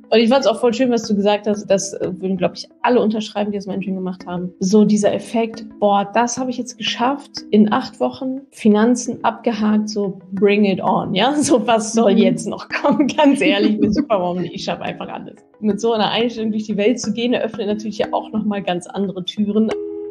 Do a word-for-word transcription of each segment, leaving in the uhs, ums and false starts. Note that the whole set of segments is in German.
Und ich fand es auch voll schön, was du gesagt hast. Das äh, würden, glaube ich, alle unterschreiben, die das Mentoring gemacht haben. So dieser Effekt, boah, das habe ich jetzt geschafft. In acht Wochen Finanzen abgehakt, so bring it on. Ja, so was soll Mhm. jetzt noch kommen? Ganz ehrlich, ich bin Superwoman, ich schaffe einfach alles. Mit so einer Einstellung durch die Welt zu gehen, eröffnet natürlich ja auch nochmal ganz andere Türen.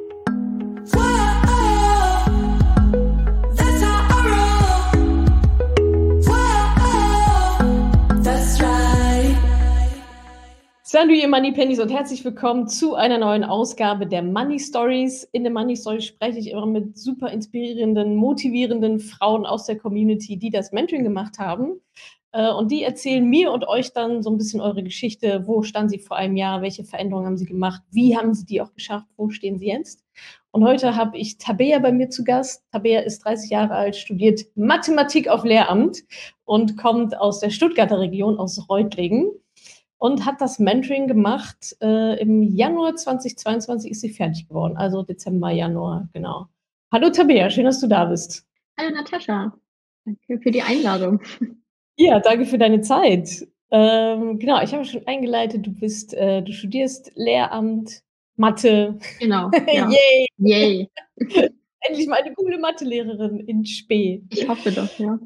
Salut ihr Money Pennies und herzlich willkommen zu einer neuen Ausgabe der Money Stories. In der Money Story spreche ich immer mit super inspirierenden, motivierenden Frauen aus der Community, die das Mentoring gemacht haben. Und die erzählen mir und euch dann so ein bisschen eure Geschichte. Wo standen sie vor einem Jahr? Welche Veränderungen haben sie gemacht? Wie haben sie die auch geschafft? Wo stehen sie jetzt? Und heute habe ich Tabea bei mir zu Gast. Tabea ist dreißig Jahre alt, studiert Mathematik auf Lehramt und kommt aus der Stuttgarter Region, aus Reutlingen. Und hat das Mentoring gemacht. Äh, Im Januar zweitausendzweiundzwanzig ist sie fertig geworden, also Dezember, Januar, genau. Hallo Tabea, schön, dass du da bist. Hallo Natascha, danke für die Einladung. Ja, danke für deine Zeit. Ähm, genau, ich habe schon eingeleitet, du bist, äh, du studierst Lehramt, Mathe. Genau, ja. Yay! Yay! Endlich mal eine coole Mathelehrerin in Spee. Ich hoffe doch, ja.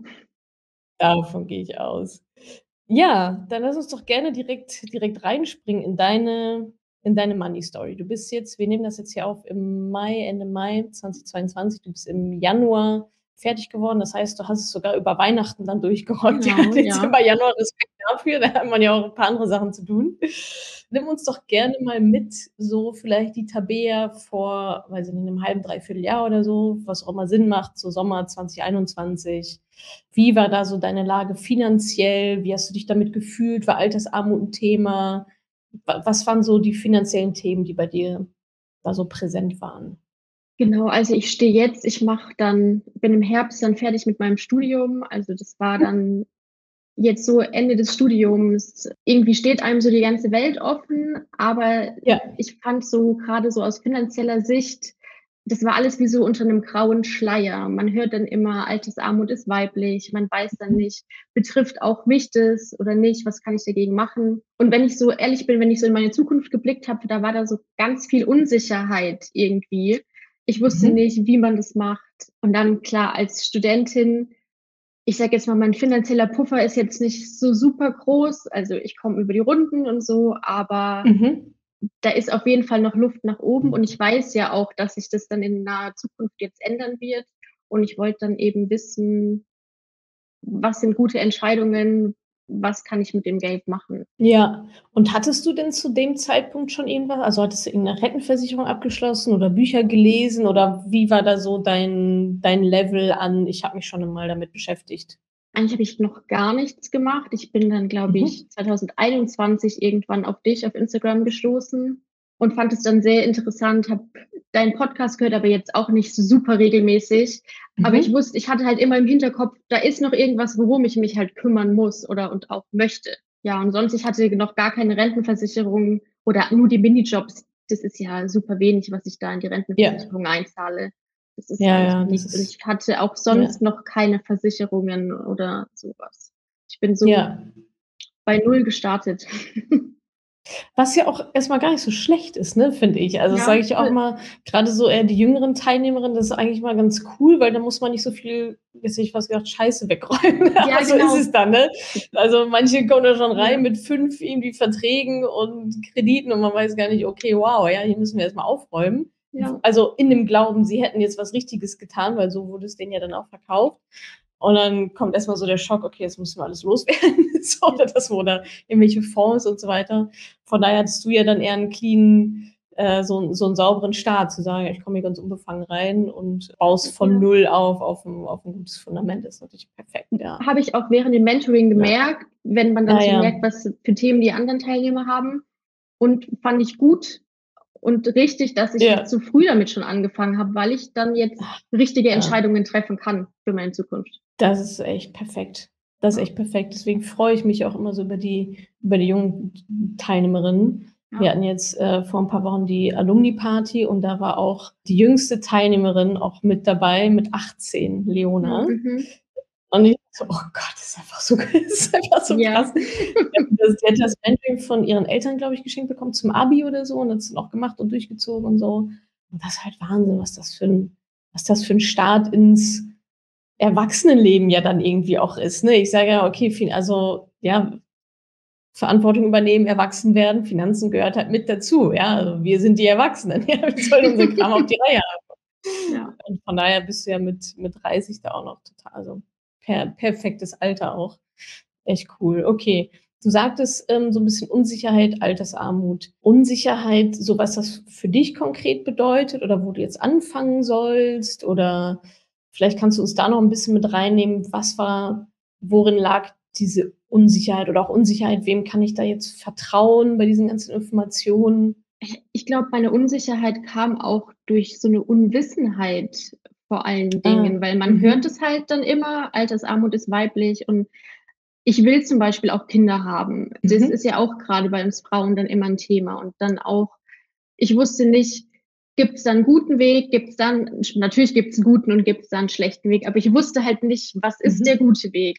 Davon gehe ich aus. Ja, dann lass uns doch gerne direkt, direkt reinspringen in deine, in deine Money Story. Du bist jetzt, wir nehmen das jetzt hier auf im Mai, Ende Mai zweitausendzweiundzwanzig, du bist im Januar fertig geworden. Das heißt, du hast es sogar über Weihnachten dann durchgerockt. Genau, ja, Dezember, ja. Januar, Respekt dafür, da hat man ja auch ein paar andere Sachen zu tun. Nimm uns doch gerne mal mit, so vielleicht die Tabea vor, weiß ich nicht, einem halben, dreiviertel Jahr oder so, was auch immer Sinn macht, so Sommer zwanzig einundzwanzig. Wie war da so deine Lage finanziell? Wie hast du dich damit gefühlt? War Altersarmut ein Thema? Was waren so die finanziellen Themen, die bei dir da so präsent waren? Genau, also ich stehe jetzt, ich mache dann, bin im Herbst dann fertig mit meinem Studium. Also das war dann jetzt so Ende des Studiums. Irgendwie steht einem so die ganze Welt offen, aber ja. Ich fand so gerade so aus finanzieller Sicht, das war alles wie so unter einem grauen Schleier. Man hört dann immer, Altersarmut ist weiblich. Man weiß dann nicht, betrifft auch mich das oder nicht? Was kann ich dagegen machen? Und wenn ich so ehrlich bin, wenn ich so in meine Zukunft geblickt habe, da war da so ganz viel Unsicherheit irgendwie. Ich wusste mhm. nicht, wie man das macht. Und dann klar, als Studentin, ich sage jetzt mal, mein finanzieller Puffer ist jetzt nicht so super groß. Also ich komme über die Runden und so, aber mhm. da ist auf jeden Fall noch Luft nach oben. Und ich weiß ja auch, dass sich das dann in naher Zukunft jetzt ändern wird. Und ich wollte dann eben wissen, was sind gute Entscheidungen, was kann ich mit dem Geld machen. Ja, und hattest du denn zu dem Zeitpunkt schon irgendwas, also hattest du irgendeine Rentenversicherung abgeschlossen oder Bücher gelesen oder wie war da so dein, dein Level an, ich habe mich schon einmal damit beschäftigt? Eigentlich habe ich noch gar nichts gemacht. Ich bin dann, glaube mhm. ich, zwanzig einundzwanzig irgendwann auf dich auf Instagram gestoßen und fand es dann sehr interessant, habe deinen Podcast gehört, aber jetzt auch nicht super regelmäßig. Mhm. Aber ich wusste, ich hatte halt immer im Hinterkopf, da ist noch irgendwas, worum ich mich halt kümmern muss oder und auch möchte. Ja, und sonst, ich hatte noch gar keine Rentenversicherung oder nur die Minijobs. Das ist ja super wenig, was ich da in die Rentenversicherung ja. einzahle. Das ist ja, ja, ja nichts. Und ich hatte auch sonst ja. noch keine Versicherungen oder sowas. Ich bin so ja. bei Null gestartet. Was ja auch erstmal gar nicht so schlecht ist, ne, finde ich. Also, das ja, sage ich auch mal, gerade so eher die jüngeren Teilnehmerinnen, das ist eigentlich mal ganz cool, weil da muss man nicht so viel, jetzt hätte ich fast gesagt, Scheiße wegräumen. Ja, aber genau. So ist es dann, ne? Also, manche kommen da schon rein ja. mit fünf irgendwie Verträgen und Krediten und man weiß gar nicht, okay, wow, ja, hier müssen wir erstmal aufräumen. Ja. Also, in dem Glauben, sie hätten jetzt was Richtiges getan, weil so wurde es denen ja dann auch verkauft. Und dann kommt erstmal so der Schock, okay, jetzt müssen wir alles loswerden. so, oder das oder irgendwelche Fonds und so weiter. Von daher hattest du ja dann eher einen clean, äh, so, so einen sauberen Start, zu sagen, ich komme hier ganz unbefangen rein und baust von ja. null auf, auf ein, auf ein gutes Fundament. Das ist natürlich perfekt, ja. Habe ich auch während dem Mentoring gemerkt, ja. wenn man dann ja, so ja. merkt, was für Themen die anderen Teilnehmer haben. Und fand ich gut und richtig, dass ich ja. zu früh damit schon angefangen habe, weil ich dann jetzt richtige ja. Entscheidungen treffen kann für meine Zukunft. Das ist echt perfekt. Das ist echt perfekt. Deswegen freue ich mich auch immer so über die, über die jungen Teilnehmerinnen. Ja. Wir hatten jetzt äh, vor ein paar Wochen die Alumni-Party und da war auch die jüngste Teilnehmerin auch mit dabei, mit achtzehn, Leona. Mhm. Und ich So, oh Gott, das ist einfach so, das ist einfach so Ja. krass. Das die hat das Mentoring von ihren Eltern, glaube ich, geschenkt bekommen zum Abi oder so und hat es dann auch gemacht und durchgezogen und so. Und das ist halt Wahnsinn, was das für 'n was das für 'n Start ins Erwachsenenleben ja dann irgendwie auch ist, ne? Ich sage ja, okay, viel also, ja, Verantwortung übernehmen, erwachsen werden, Finanzen gehört halt mit dazu, ja? Also, wir sind die Erwachsenen, ja? Wir sollen unseren Kram auf die Reihe haben. Ja. Und von daher bist du ja mit mit dreißig da auch noch total also, per perfektes Alter auch. Echt cool. Okay. Du sagtest, ähm, so 'n bisschen Unsicherheit, Altersarmut. Unsicherheit, so was das für dich konkret bedeutet oder wo du jetzt anfangen sollst oder vielleicht kannst du uns da noch 'n bisschen mit reinnehmen. Was war worin lag diese Unsicherheit oder auch Unsicherheit? Wem kann ich da jetzt vertrauen bei diesen ganzen Informationen? Ich ich glaube, meine Unsicherheit kam auch durch so 'ne Unwissenheit vor allen Ah, Dingen, weil man hört mhm. es halt dann immer, Altersarmut ist weiblich und ich will zum Beispiel auch Kinder haben. Das Mhm. ist ja auch grade bei uns Frauen dann immer 'n Thema und dann auch ich wusste nicht, gibt's da 'n guten Weg? Gibt's dann sch natürlich gibt's 'n guten und gibt's da 'n schlechten Weg, aber ich wusste halt nicht, was ist der Mhm. gute Weg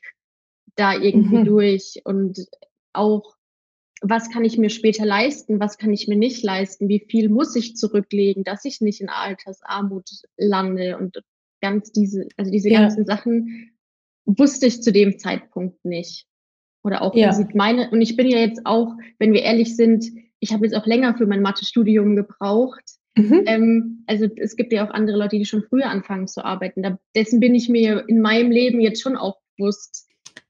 da irgendwie Mhm. durch und auch, was kann ich mir später leisten, was kann ich mir nicht leisten? Wie viel muss ich zurücklegen, dass ich nicht in Altersarmut lande und ganz diese also, diese Ja. ganzen Sachen wusste ich zu dem Zeitpunkt nicht. Oder auch, wie Ja. sieht meine und ich bin ja jetzt auch, wenn wir ehrlich sind ich habe jetzt auch länger für mein Mathestudium gebraucht. Mhm. Ähm, also, es gibt ja auch andere Leute, die schon früher anfangen zu arbeiten. Da dessen bin ich mir in meinem Leben jetzt schon auch bewusst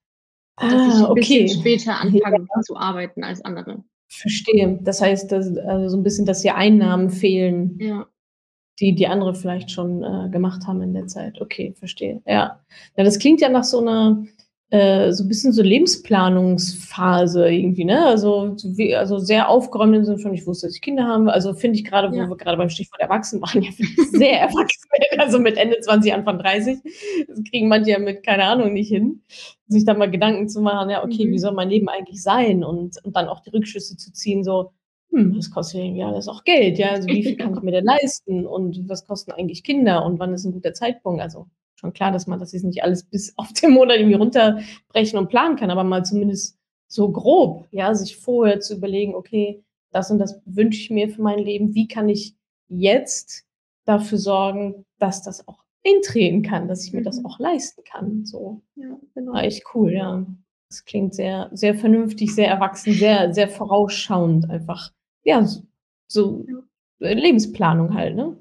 dass Ah, ich 'n bisschen okay. später anfange Ja. zu arbeiten als andere. Verstehe. Das heißt, dass also, so 'n bisschen, dass dir Einnahmen fehlen, Ja. die die andere vielleicht schon, äh, gemacht haben in der Zeit. Okay, verstehe. Ja. Ja, das klingt ja nach so 'ner äh, so 'n bisschen so Lebensplanungsphase irgendwie, ne? Also, so wie also, sehr aufgeräumt im Sinne von: „Ich wusste, dass ich Kinder haben will.“ Also, finde ich grade, wo Ja. wir grade beim Stichwort erwachsen waren, ja, finde ich sehr erwachsen. Also, mit Ende zwanzig, Anfang dreißig. Das kriegen manche ja mit, keine Ahnung, nicht hin, sich da mal Gedanken zu machen: „Ja, okay, wie Mhm. soll mein Leben eigentlich sein?“ Und und dann auch die Rückschlüsse zu ziehen, so: „Hm, das kostet ja irgendwie alles auch Geld, ja? Also, wie viel kann ich Ja. mir denn leisten und was kosten eigentlich Kinder und wann ist 'n guter Zeitpunkt?“ Also, schon klar, dass man das jetzt nicht alles bis auf den Monat irgendwie runterbrechen und planen kann, aber mal zumindest so grob, ja, sich vorher zu überlegen: „Okay, das und das wünsche ich mir für mein Leben. Wie kann ich jetzt dafür sorgen, dass das auch eintreten kann, dass ich mir das Mhm. auch leisten kann?“ So. Ja, Ah, genau. echt cool, ja. Das klingt sehr sehr vernünftig, sehr erwachsen, sehr sehr vorausschauend einfach. Ja, s so, Ja. äh, Lebensplanung halt, ne?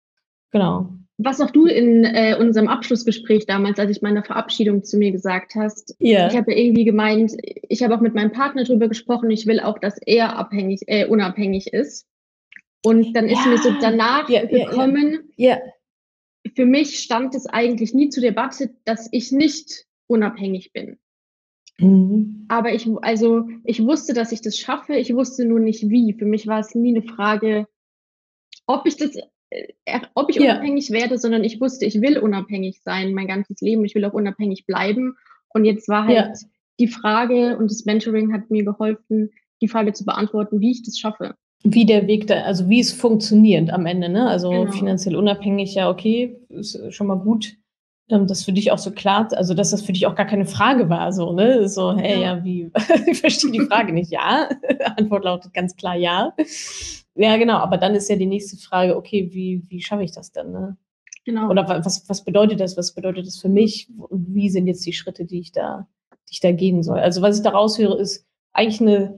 Genau. Was auch du in, äh, unserem Abschlussgespräch damals, als ich meine Verabschiedung zu mir gesagt hast ich Ja. habe ja irgendwie gemeint, ich habe auch mit meinem Partner drüber gesprochen, ich will auch, dass er abhängig äh, unabhängig ist. Und dann ist mir so Ja, danach ja, ja, ja. gekommen Ja. für mich stand es eigentlich nie zur Debatte, dass ich nicht unabhängig bin. Mhm. Aber ich w also, ich wusste, dass ich das schaffe, ich wusste nur nicht wie. Für mich war es nie 'ne Frage, ob ich das äh, äh, ob ich Ja. unabhängig werde, sondern ich wusste, ich will unabhängig sein mein ganzes Leben. Ich will auch unabhängig bleiben. Und jetzt war halt Ja. die Frage und das Mentoring hat mir geholfen, die Frage zu beantworten, wie ich das schaffe. Wie der Weg da also, wie es funktioniert am Ende, ne? Also, Genau. finanziell unabhängig, ja, okay, ist schon mal gut, ähm, das für dich auch so klar also, dass das für dich auch gar keine Frage war so, ne? So: „Hey, Ja. ja, wie?“ Ich verstehe die Frage nicht. „Ja.“ Antwort lautet ganz klar: „Ja.“ Ja, genau, aber dann ist ja die nächste Frage: „Okay, wie wie schaffe ich das denn, ne?“ Genau. Oder wa was was bedeutet das? Was bedeutet das für mich? Und wie sind jetzt die Schritte, die ich da die ich da gehen soll? Also, was ich da raushöre, ist eigentlich 'ne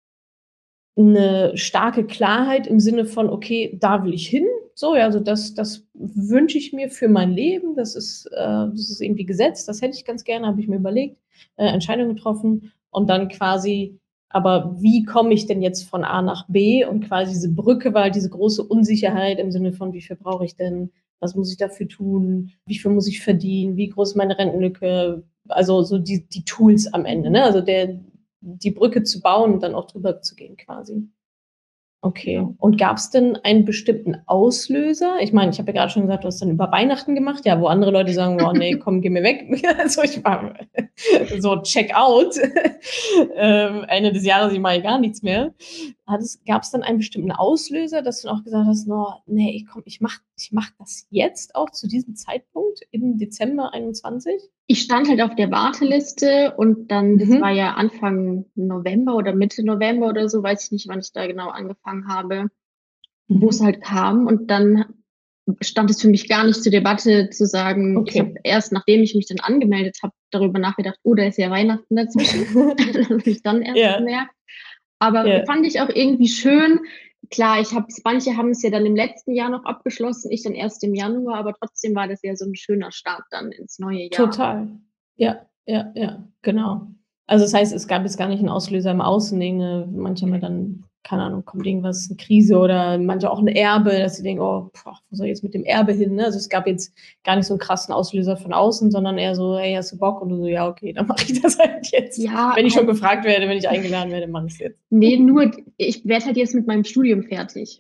'ne starke Klarheit im Sinne von: „Okay, da will ich hin.“ So, ja, also, das das wünsche ich mir für mein Leben. Das ist äh, das ist irgendwie gesetzt. Das hätte ich ganz gerne, habe ich mir überlegt, äh, Entscheidung getroffen. Und dann quasi aber wie komme ich denn jetzt von A nach B? Und quasi diese Brücke war halt diese große Unsicherheit im Sinne von: „Wie viel brauche ich denn? Was muss ich dafür tun? Wie viel muss ich verdienen? Wie groß ist meine Rentenlücke?“ Also, so die die Tools am Ende, Mhm. ne? Also, der die Brücke zu bauen und dann auch drüber zu gehen quasi. Okay. Genau. Und gab's denn einen bestimmten Auslöser? Ich meine, ich habe ja grade schon gesagt, du hast dann über Weihnachten gemacht, ja, wo andere Leute sagen: „Oh ne, komm, geh mir weg.“ Also, ich war so check out. Ähm, Ende des Jahres, ich mache hier gar nichts mehr. Hat es gab's dann einen bestimmten Auslöser, dass du auch gesagt hast: „Oh, ne, ich komm, ich mache ich mache das jetzt auch zu diesem Zeitpunkt im Dezember einundzwanzig? Ich stand halt auf der Warteliste und dann das war Mhm. ja Anfang November oder Mitte November oder so, weiß ich nicht, wann ich da genau angefangen habe, wo's Mhm. halt kam. Und dann stand es für mich gar nicht zur Debatte zu sagen ich habe Okay. erst, nachdem ich mich dann angemeldet habe, darüber nachgedacht: „Oh, da ist ja Weihnachten dazwischen.“ Das habe ich dann erst Ja. gemerkt. Aber Ja. fand ich auch irgendwie schön. Klar, ich habe es manche haben es ja dann im letzten Jahr noch abgeschlossen, ich dann erst im Januar, aber trotzdem war das ja so 'n schöner Start dann ins neue Jahr. Total. Ja, ja, ja, genau. Also, das heißt, es gab jetzt gar nicht 'n Auslöser im Außen, irgend 'ne manche haben ja dann, keine Ahnung, kommt irgendwas 'ne Krise oder manche auch 'n Erbe, dass sie denken: „Oh, boah, wo soll ich jetzt mit dem Erbe hin“, ne? Also, es gab jetzt gar nicht so 'n krassen Auslöser von außen, sondern eher so: „Hey, hast du Bock?“ Und du so: „Ja, okay, dann mache ich das halt jetzt.“ Ja, Wenn ich schon halt gefragt werde, wenn ich eingeladen werde, mache ich's jetzt. Ne, nur d ich werde halt jetzt mit meinem Studium fertig.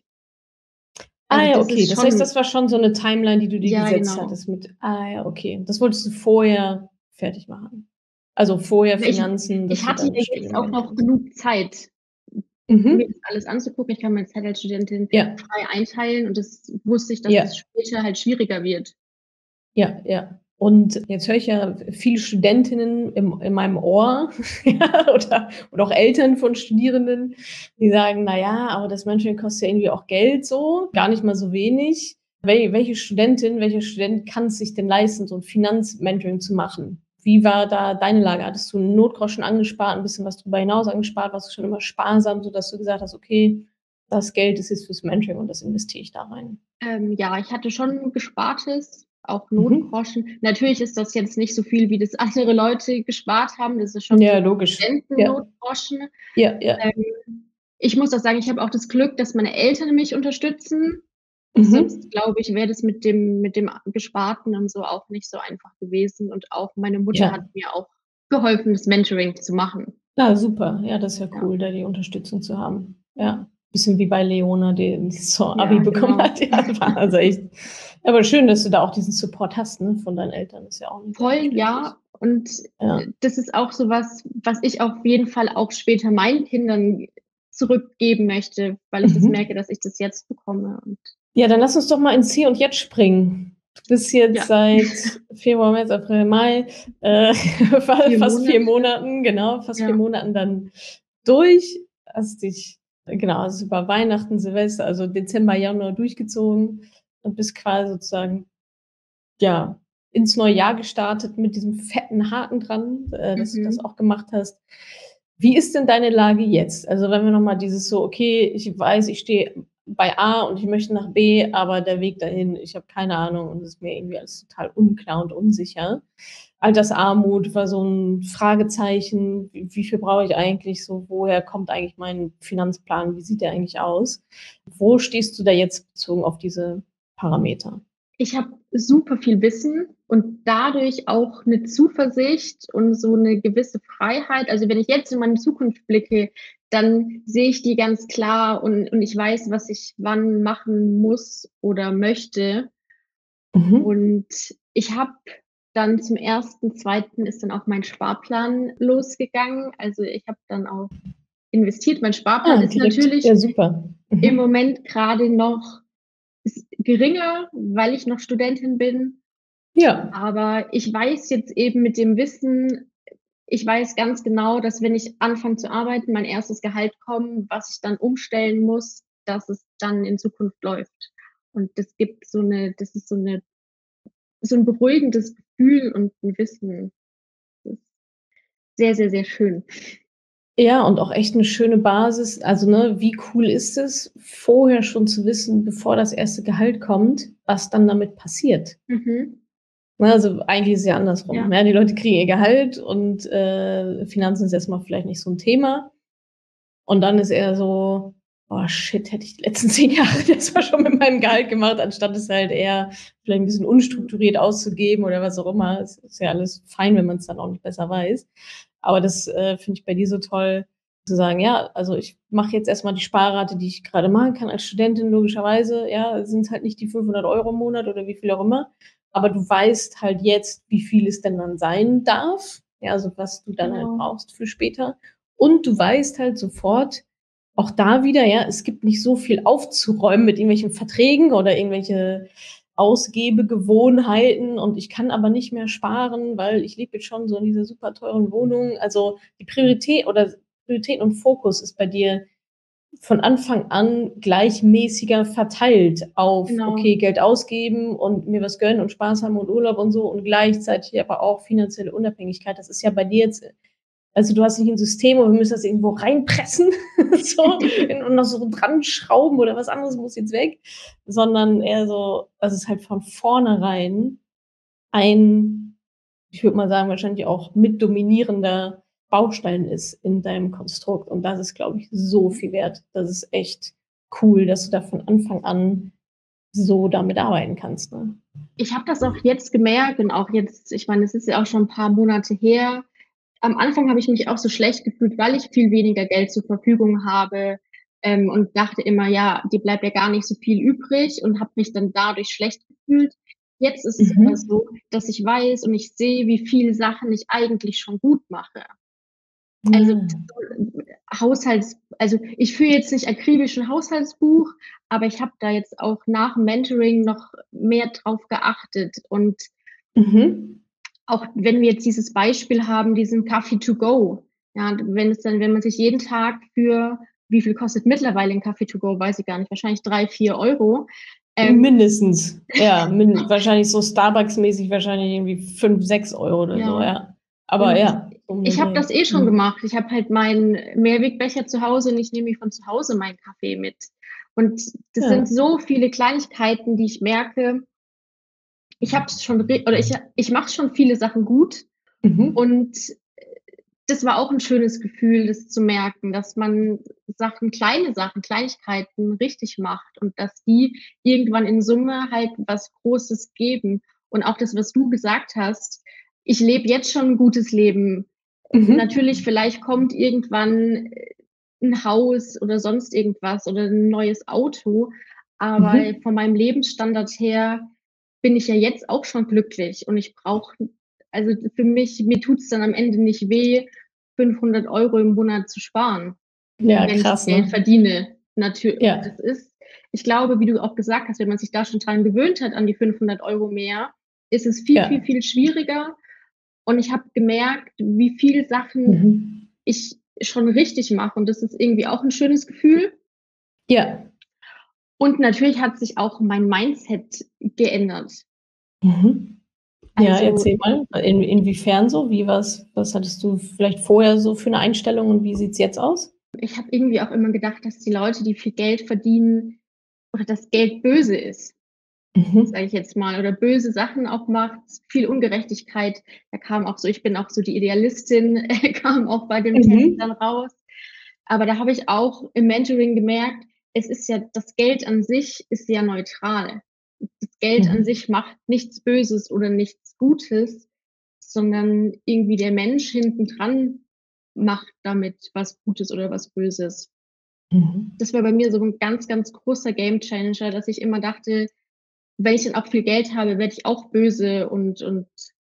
Ah Also, ja, das okay. ist Das heißt, schon das war schon so 'ne Timeline, die du dir Ja, gesetzt genau. hattest mit ah ja, okay. Das wolltest du vorher fertig machen. Also, vorher Ja, ich Finanzen, ich dass du hatte dein ja jetzt Studium auch beenden noch kannst. genug Zeit, mir Mhm. das alles anzugucken. Ich kann meine Zeit als Studentin Ja. frei einteilen und das wusste ich, dass das Ja. später halt schwieriger wird. Ja, ja. Und jetzt höre ich ja viele Studentinnen im in meinem Ohr, ja, oder oder auch Eltern von Studierenden, die sagen: „Na ja, aber das Mentoring kostet ja irgendwie auch Geld so, gar nicht mal so wenig.“ Wel welche Studentin, welcher Student kann's sich denn leisten, so 'n Finanz-Mentoring zu machen? Wie war da deine Lage? Hattest du 'n Notgroschen angespart, 'n bisschen was drüber hinaus angespart? Warst du schon immer sparsam, sodass du gesagt hast: „Okay, das Geld ist jetzt fürs Mentoring und das investiere ich da rein?“ Ähm, ja, ich hatte schon Gespartes, auch Mhm. Notgroschen. Natürlich ist das jetzt nicht so viel, wie das andere Leute gespart haben. Das ist schon so Ja, logisch. Ja. Studenten-Notgroschen. Ja, ja. Ähm, ich muss auch sagen, ich habe auch das Glück, dass meine Eltern mich unterstützen. Sonst Mhm. glaube ich, wäre das mit dem mit dem Gesparten und so auch nicht so einfach gewesen. Und auch meine Mutter hat Ja. mir auch geholfen, das Mentoring zu machen. Ja, super. Ja, das ist ja Ja. cool, da die Unterstützung zu haben. Ja. Bisschen wie bei Leona, die die so Abi Ja, bekommen genau. hat. Ja, das war also echt aber schön, dass du da auch diesen Support hast, ne, von deinen Eltern. Ist ja auch nicht Voll, selbstverständlich. ja. Und, Ja. äh, das ist auch so was, was ich auf jeden Fall auch später meinen Kindern zurückgeben möchte, weil ich das merke, Mhm. dass ich das jetzt bekomme und Ja, dann lass uns doch mal ins Hier und Jetzt springen. Du bist jetzt Ja. seit Februar, März, April, Mai, äh, fa vier fast vier Monate. Monaten genau, fast vier Ja. Monaten dann durch. Hast dich genau, hast über Weihnachten, Silvester, also Dezember, Januar durchgezogen und bist quasi sozusagen, ja, ins neue Jahr gestartet mit diesem fetten Haken dran, äh, dass du das Mhm. auch gemacht hast. Wie ist denn deine Lage jetzt? Also, wenn wir noch mal dieses so: „Okay, ich weiß, ich stehe bei A und ich möchte nach B, aber der Weg dahin, ich habe keine Ahnung und es ist mir irgendwie alles total unklar und unsicher.“ Altersarmut war so 'n Fragezeichen. Wie wie viel brauche ich eigentlich so? Woher kommt eigentlich mein Finanzplan? Wie sieht der eigentlich aus? Wo stehst du da jetzt bezogen auf diese Parameter? Ich habe super viel Wissen und dadurch auch 'ne Zuversicht und so 'ne gewisse Freiheit. Also, wenn ich jetzt in meine Zukunft blicke, dann sehe ich die ganz klar und und ich weiß, was ich wann machen muss oder möchte. Mhm. Und ich habe dann zum ersten zweiten ist dann auch mein Sparplan losgegangen. Also, ich habe dann auch investiert. Mein Sparplan Ah, ist direkt. natürlich Ja, super. im Mhm. Moment grade noch ist geringer, weil ich noch Studentin bin. Ja. Aber ich weiß jetzt eben mit dem Wissen ich weiß ganz genau, dass wenn ich anfange zu arbeiten, mein erstes Gehalt kommt, was ich dann umstellen muss, dass es dann in Zukunft läuft. Und das gibt so 'ne das ist so 'ne so 'n beruhigendes Gefühl und 'n Wissen. Das sehr, sehr, sehr schön. Ja, und auch echt 'ne schöne Basis. Also, ne, wie cool ist es, vorher schon zu wissen, bevor das erste Gehalt kommt, was dann damit passiert? Mhm. Ne, also, eigentlich ist es ja andersrum. Ja. Ja, die Leute kriegen ihr Gehalt und, äh, Finanzen ist erst mal vielleicht nicht so 'n Thema. Und dann ist eher so: „Oh shit, hätte ich die letzten zehn Jahre das mal schon mit meinem Gehalt gemacht, anstatt es halt eher vielleicht 'n bisschen Mhm. unstrukturiert auszugeben“ oder was auch immer. Es ist ja alles fein, wenn man's dann auch nicht besser weiß. Aber das, äh, finde ich bei dir so toll zu sagen: „Ja, also, ich mache jetzt erst mal die Sparrate, die ich grade machen kann als Studentin logischerweise, ja, sind's halt nicht die fünfhundert Euro im Monat oder wie viel auch immer. Aber du weißt halt jetzt, wie viel es denn dann sein darf, ja, also, was du dann halt Genau. brauchst für später. Und du weißt halt sofort auch da wieder, ja, es gibt nicht so viel aufzuräumen mit irgendwelchen Verträgen oder irgendwelche Ausgebegewohnheiten und ich kann aber nicht mehr sparen, weil ich lebe jetzt schon so in dieser super teuren Wohnung. Also, die Priorität oder Priorität und Fokus ist bei dir von Anfang an gleichmäßiger verteilt auf, Genau. okay, Geld ausgeben und mir was gönnen und Spaß haben und Urlaub und so und gleichzeitig aber auch finanzielle Unabhängigkeit. Das ist ja bei dir jetzt also, du hast nicht 'n System und wir müssen das irgendwo reinpressen, so und noch so dran schrauben oder was anderes muss jetzt weg, sondern eher so, dass es halt von vornherein ein, ich würde mal sagen, wahrscheinlich auch mit dominierender Baustein ist in deinem Konstrukt. Und das ist, glaube ich, so viel wert. Das ist echt cool, dass du da von Anfang an so damit arbeiten kannst, ne? Ich habe das auch jetzt gemerkt und auch jetzt ich meine, es ist ja auch schon 'n paar Monate her. Am Anfang habe ich mich auch so schlecht gefühlt, weil ich viel weniger Geld zur Verfügung habe, ähm, und dachte immer: „Ja, dir bleibt ja gar nicht so viel übrig“ und habe mich dann dadurch schlecht gefühlt. Jetzt ist es aber Mhm. so, dass ich weiß und ich sehe, wie viele Sachen ich eigentlich schon gut mache. Also, Ja. Haushalts also, ich führe jetzt nicht akribisch 'n Haushaltsbuch, aber ich habe da jetzt auch nach dem Mentoring noch mehr drauf geachtet und Mhm. auch wenn wir jetzt dieses Beispiel haben, diesen Kaffee to go, ja, wenn es dann wenn man sich jeden Tag für wie viel kostet mittlerweile 'n Kaffee to go? Weiß ich gar nicht, wahrscheinlich drei, vier Euro, ähm Mindestens, ja, min wahrscheinlich so Starbucks-mäßig wahrscheinlich irgendwie fünf, sechs Euro oder so, Ja. ja. Aber Und ja, um den ich habe Dreh. das eh schon Mhm. gemacht. Ich habe halt meinen Mehrwegbecher zu Hause und ich nehme mir von zu Hause meinen Kaffee mit. Und das sind Ja. so viele Kleinigkeiten, die ich merke ich habe es schon re oder ich ich mache schon viele Sachen gut Mhm. und, äh, das war auch 'n schönes Gefühl, das zu merken, dass man Sachen kleine Sachen, Kleinigkeiten richtig macht und dass die irgendwann in Summe halt was Großes geben. Und auch das, was du gesagt hast: „Ich lebe jetzt schon 'n gutes Leben.“ Mhm. Natürlich, vielleicht kommt irgendwann, äh, 'n Haus oder sonst irgendwas oder 'n neues Auto, aber Mhm. von meinem Lebensstandard her bin ich ja jetzt auch schon glücklich und ich brauche also, für mich mir tut's dann am Ende nicht weh, fünfhundert Euro im Monat zu sparen, Ja, wenn ich das krass, Geld ne? verdiene. Natür Ja. das ist ich glaube, wie du auch gesagt hast, wenn man sich da schon dran gewöhnt hat an die fünfhundert Euro mehr, ist es viel, viel, Ja. viel schwieriger. Und ich habe gemerkt, wie viel Sachen Mhm. ich schon richtig mache und das ist irgendwie auch 'n schönes Gefühl. Ja. Und natürlich hat sich auch mein Mindset geändert. Mhm. Ja, Also erzähl mal, in inwiefern so? Wie was was hattest du vielleicht vorher so für 'ne Einstellung und wie sieht's jetzt aus? Ich habe irgendwie auch immer gedacht, dass die Leute, die viel Geld verdienen oder dass Geld böse ist, Mhm. sage ich jetzt mal, oder böse Sachen auch macht, viel Ungerechtigkeit. Da kam auch so ich bin auch so die Idealistin, kam auch bei dem Test dann Mhm. raus. Aber da habe ich auch im Mentoring gemerkt, es ist ja das Geld an sich ist ja neutral. Das Geld an Mhm. sich macht nichts Böses oder nichts Gutes, sondern irgendwie der Mensch hinten dran macht damit was Gutes oder was Böses. Mhm. Das war bei mir so 'n ganz, ganz großer Gamechanger, dass ich immer dachte, wenn ich dann auch viel Geld habe, werde ich auch böse und und,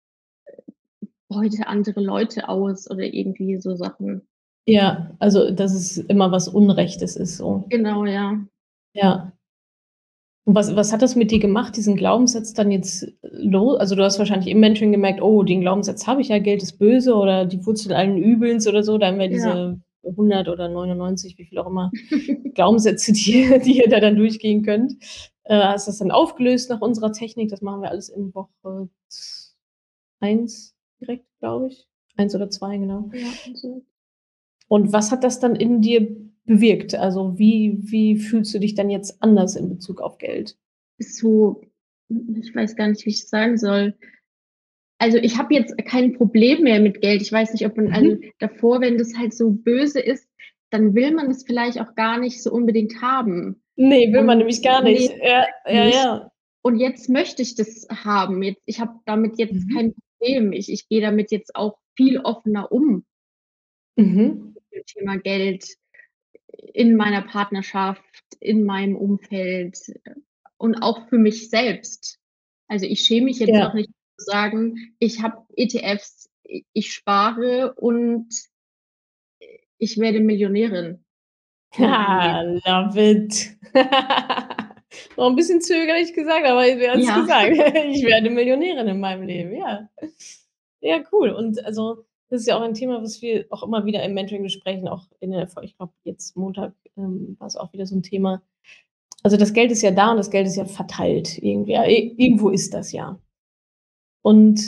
äh, beute andere Leute aus oder irgendwie so Sachen. Ja, also, dass es immer was Unrechtes ist so. Genau, ja. Ja. Und was was hat das mit dir gemacht, diesen Glaubenssatz dann jetzt lo also, du hast wahrscheinlich im Mentoring gemerkt: „Oh, den Glaubenssatz habe ich ja, Geld ist böse oder die Wurzel allen Übels“ oder so. Da haben wir Ja. diese hundert oder neunundneunzig, wie viel auch immer, Glaubenssätze, die die ihr da dann durchgehen könnt. Äh, hast das dann aufgelöst nach unserer Technik. Das machen wir alles in Woche z eins direkt, glaube ich. eins oder zwei, genau. Ja, so. Und was hat das dann in dir bewirkt? Also, wie wie fühlst du dich dann jetzt anders in Bezug auf Geld? So hm, ich weiß gar nicht, wie ich sagen soll. Also, ich habe jetzt kein Problem mehr mit Geld. Ich weiß nicht, ob man also, Mhm. davor, wenn das halt so böse ist, dann will man es vielleicht auch gar nicht so unbedingt haben. Ne, will man Und nämlich gar ne, nicht. Ja, ja, nicht. ja. Und jetzt möchte ich das haben. Jetzt ich habe damit jetzt Mhm. kein Problem. Ich ich gehe damit jetzt auch viel offener um Mhm. mit dem Thema Geld in meiner Partnerschaft, in meinem Umfeld, äh, und auch für mich selbst. Also, ich schäme mich jetzt auch Ja. nicht zu sagen: „Ich habe ETFs, i ich spare und, äh, ich werde Millionärin.“ in meinem Ha, Leben. love it. Noch 'n bisschen zögerlich gesagt, aber sie hat's Ja. gesagt. Ich werde Millionärin in meinem Leben, ja. Ja, cool. Und also, das ist ja auch ein Thema, was wir auch immer wieder im Mentoring besprechen, auch in der Folge ich glaube, jetzt Montag, ähm, war's auch wieder so 'n Thema. Also, das Geld ist ja da und das Geld ist ja verteilt irgendwie. Ja, i irgendwo ist das ja. Und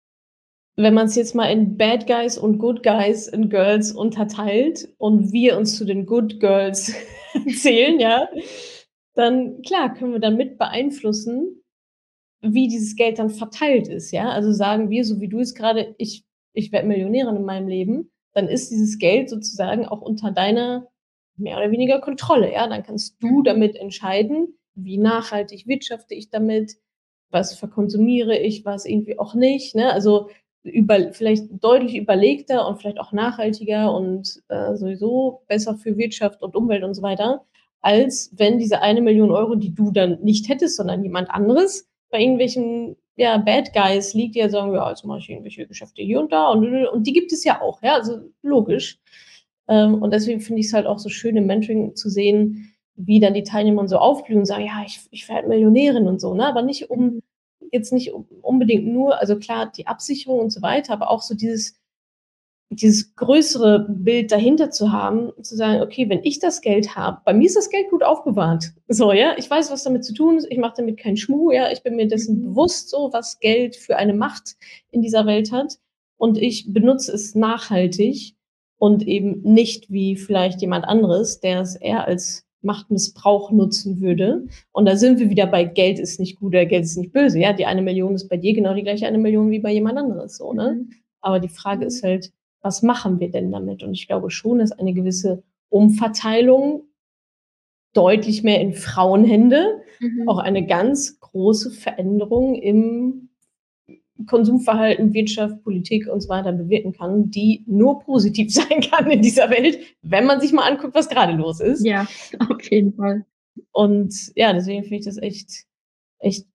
wenn man's jetzt mal in Bad Guys und Good Guys and Girls unterteilt und wir uns zu den Good Girls zählen, ja, dann klar, können wir dann mit beeinflussen, wie dieses Geld dann verteilt ist, ja? Also, sagen wir, so wie du jetzt grade: „Ich ich werde Millionärin in meinem Leben“, dann ist dieses Geld sozusagen auch unter deiner mehr oder weniger Kontrolle, ja? Dann kannst du Mhm. damit entscheiden: „Wie nachhaltig wirtschafte ich damit? Was verkonsumiere ich, was irgendwie auch nicht“, ne? Also, über vielleicht deutlich überlegter und vielleicht auch nachhaltiger und, äh, sowieso besser für Wirtschaft und Umwelt und so weiter, als wenn diese eine Million Euro, die du dann nicht hättest, sondern jemand anderes, bei irgendwelchen, ja, Bad Guys liegt, die ja sagen: „Ja, jetzt mache ich irgendwelche Geschäfte hier und da und und die gibt es ja auch, ja, also logisch. Ähm, und deswegen finde ich's halt auch so schön im Mentoring zu sehen, wie dann die Teilnehmer so aufblühen und sagen: „Ja, ich ich werde Millionärin“ und so, ne? Aber nicht um Mhm. jetzt nicht un unbedingt nur also klar, die Absicherung und so weiter, aber auch so dieses dieses größere Bild dahinter zu haben, zu sagen: „Okay, wenn ich das Geld habe bei mir ist das Geld gut aufbewahrt. So, ja? Ich weiß, was damit zu tun ist. Ich mache damit keinen Schmuh, ja? Ich bin mir dessen Mhm. bewusst so, was Geld für eine Macht in dieser Welt hat. Und ich benutze es nachhaltig und eben nicht wie vielleicht jemand anderes, der es eher als Machtmissbrauch nutzen würde.“ Mhm. Und da sind wir wieder bei Geld ist nicht gut oder Geld ist nicht böse, ja? Die eine Million ist bei dir genau die gleiche eine Million wie bei jemand anderes so, ne? Mhm. Aber die Frage ist Mhm. halt, was machen wir denn damit? Und ich glaube schon, dass eine gewisse Umverteilung deutlich mehr in Frauenhände auch Mhm. eine ganz große Veränderung im Konsumverhalten, Wirtschaft, Politik und so weiter bewirken kann, die nur positiv sein kann in dieser Welt, wenn man sich mal anguckt, was grade los ist. Ja, auf jeden Fall. Und ja, deswegen finde ich das echt echt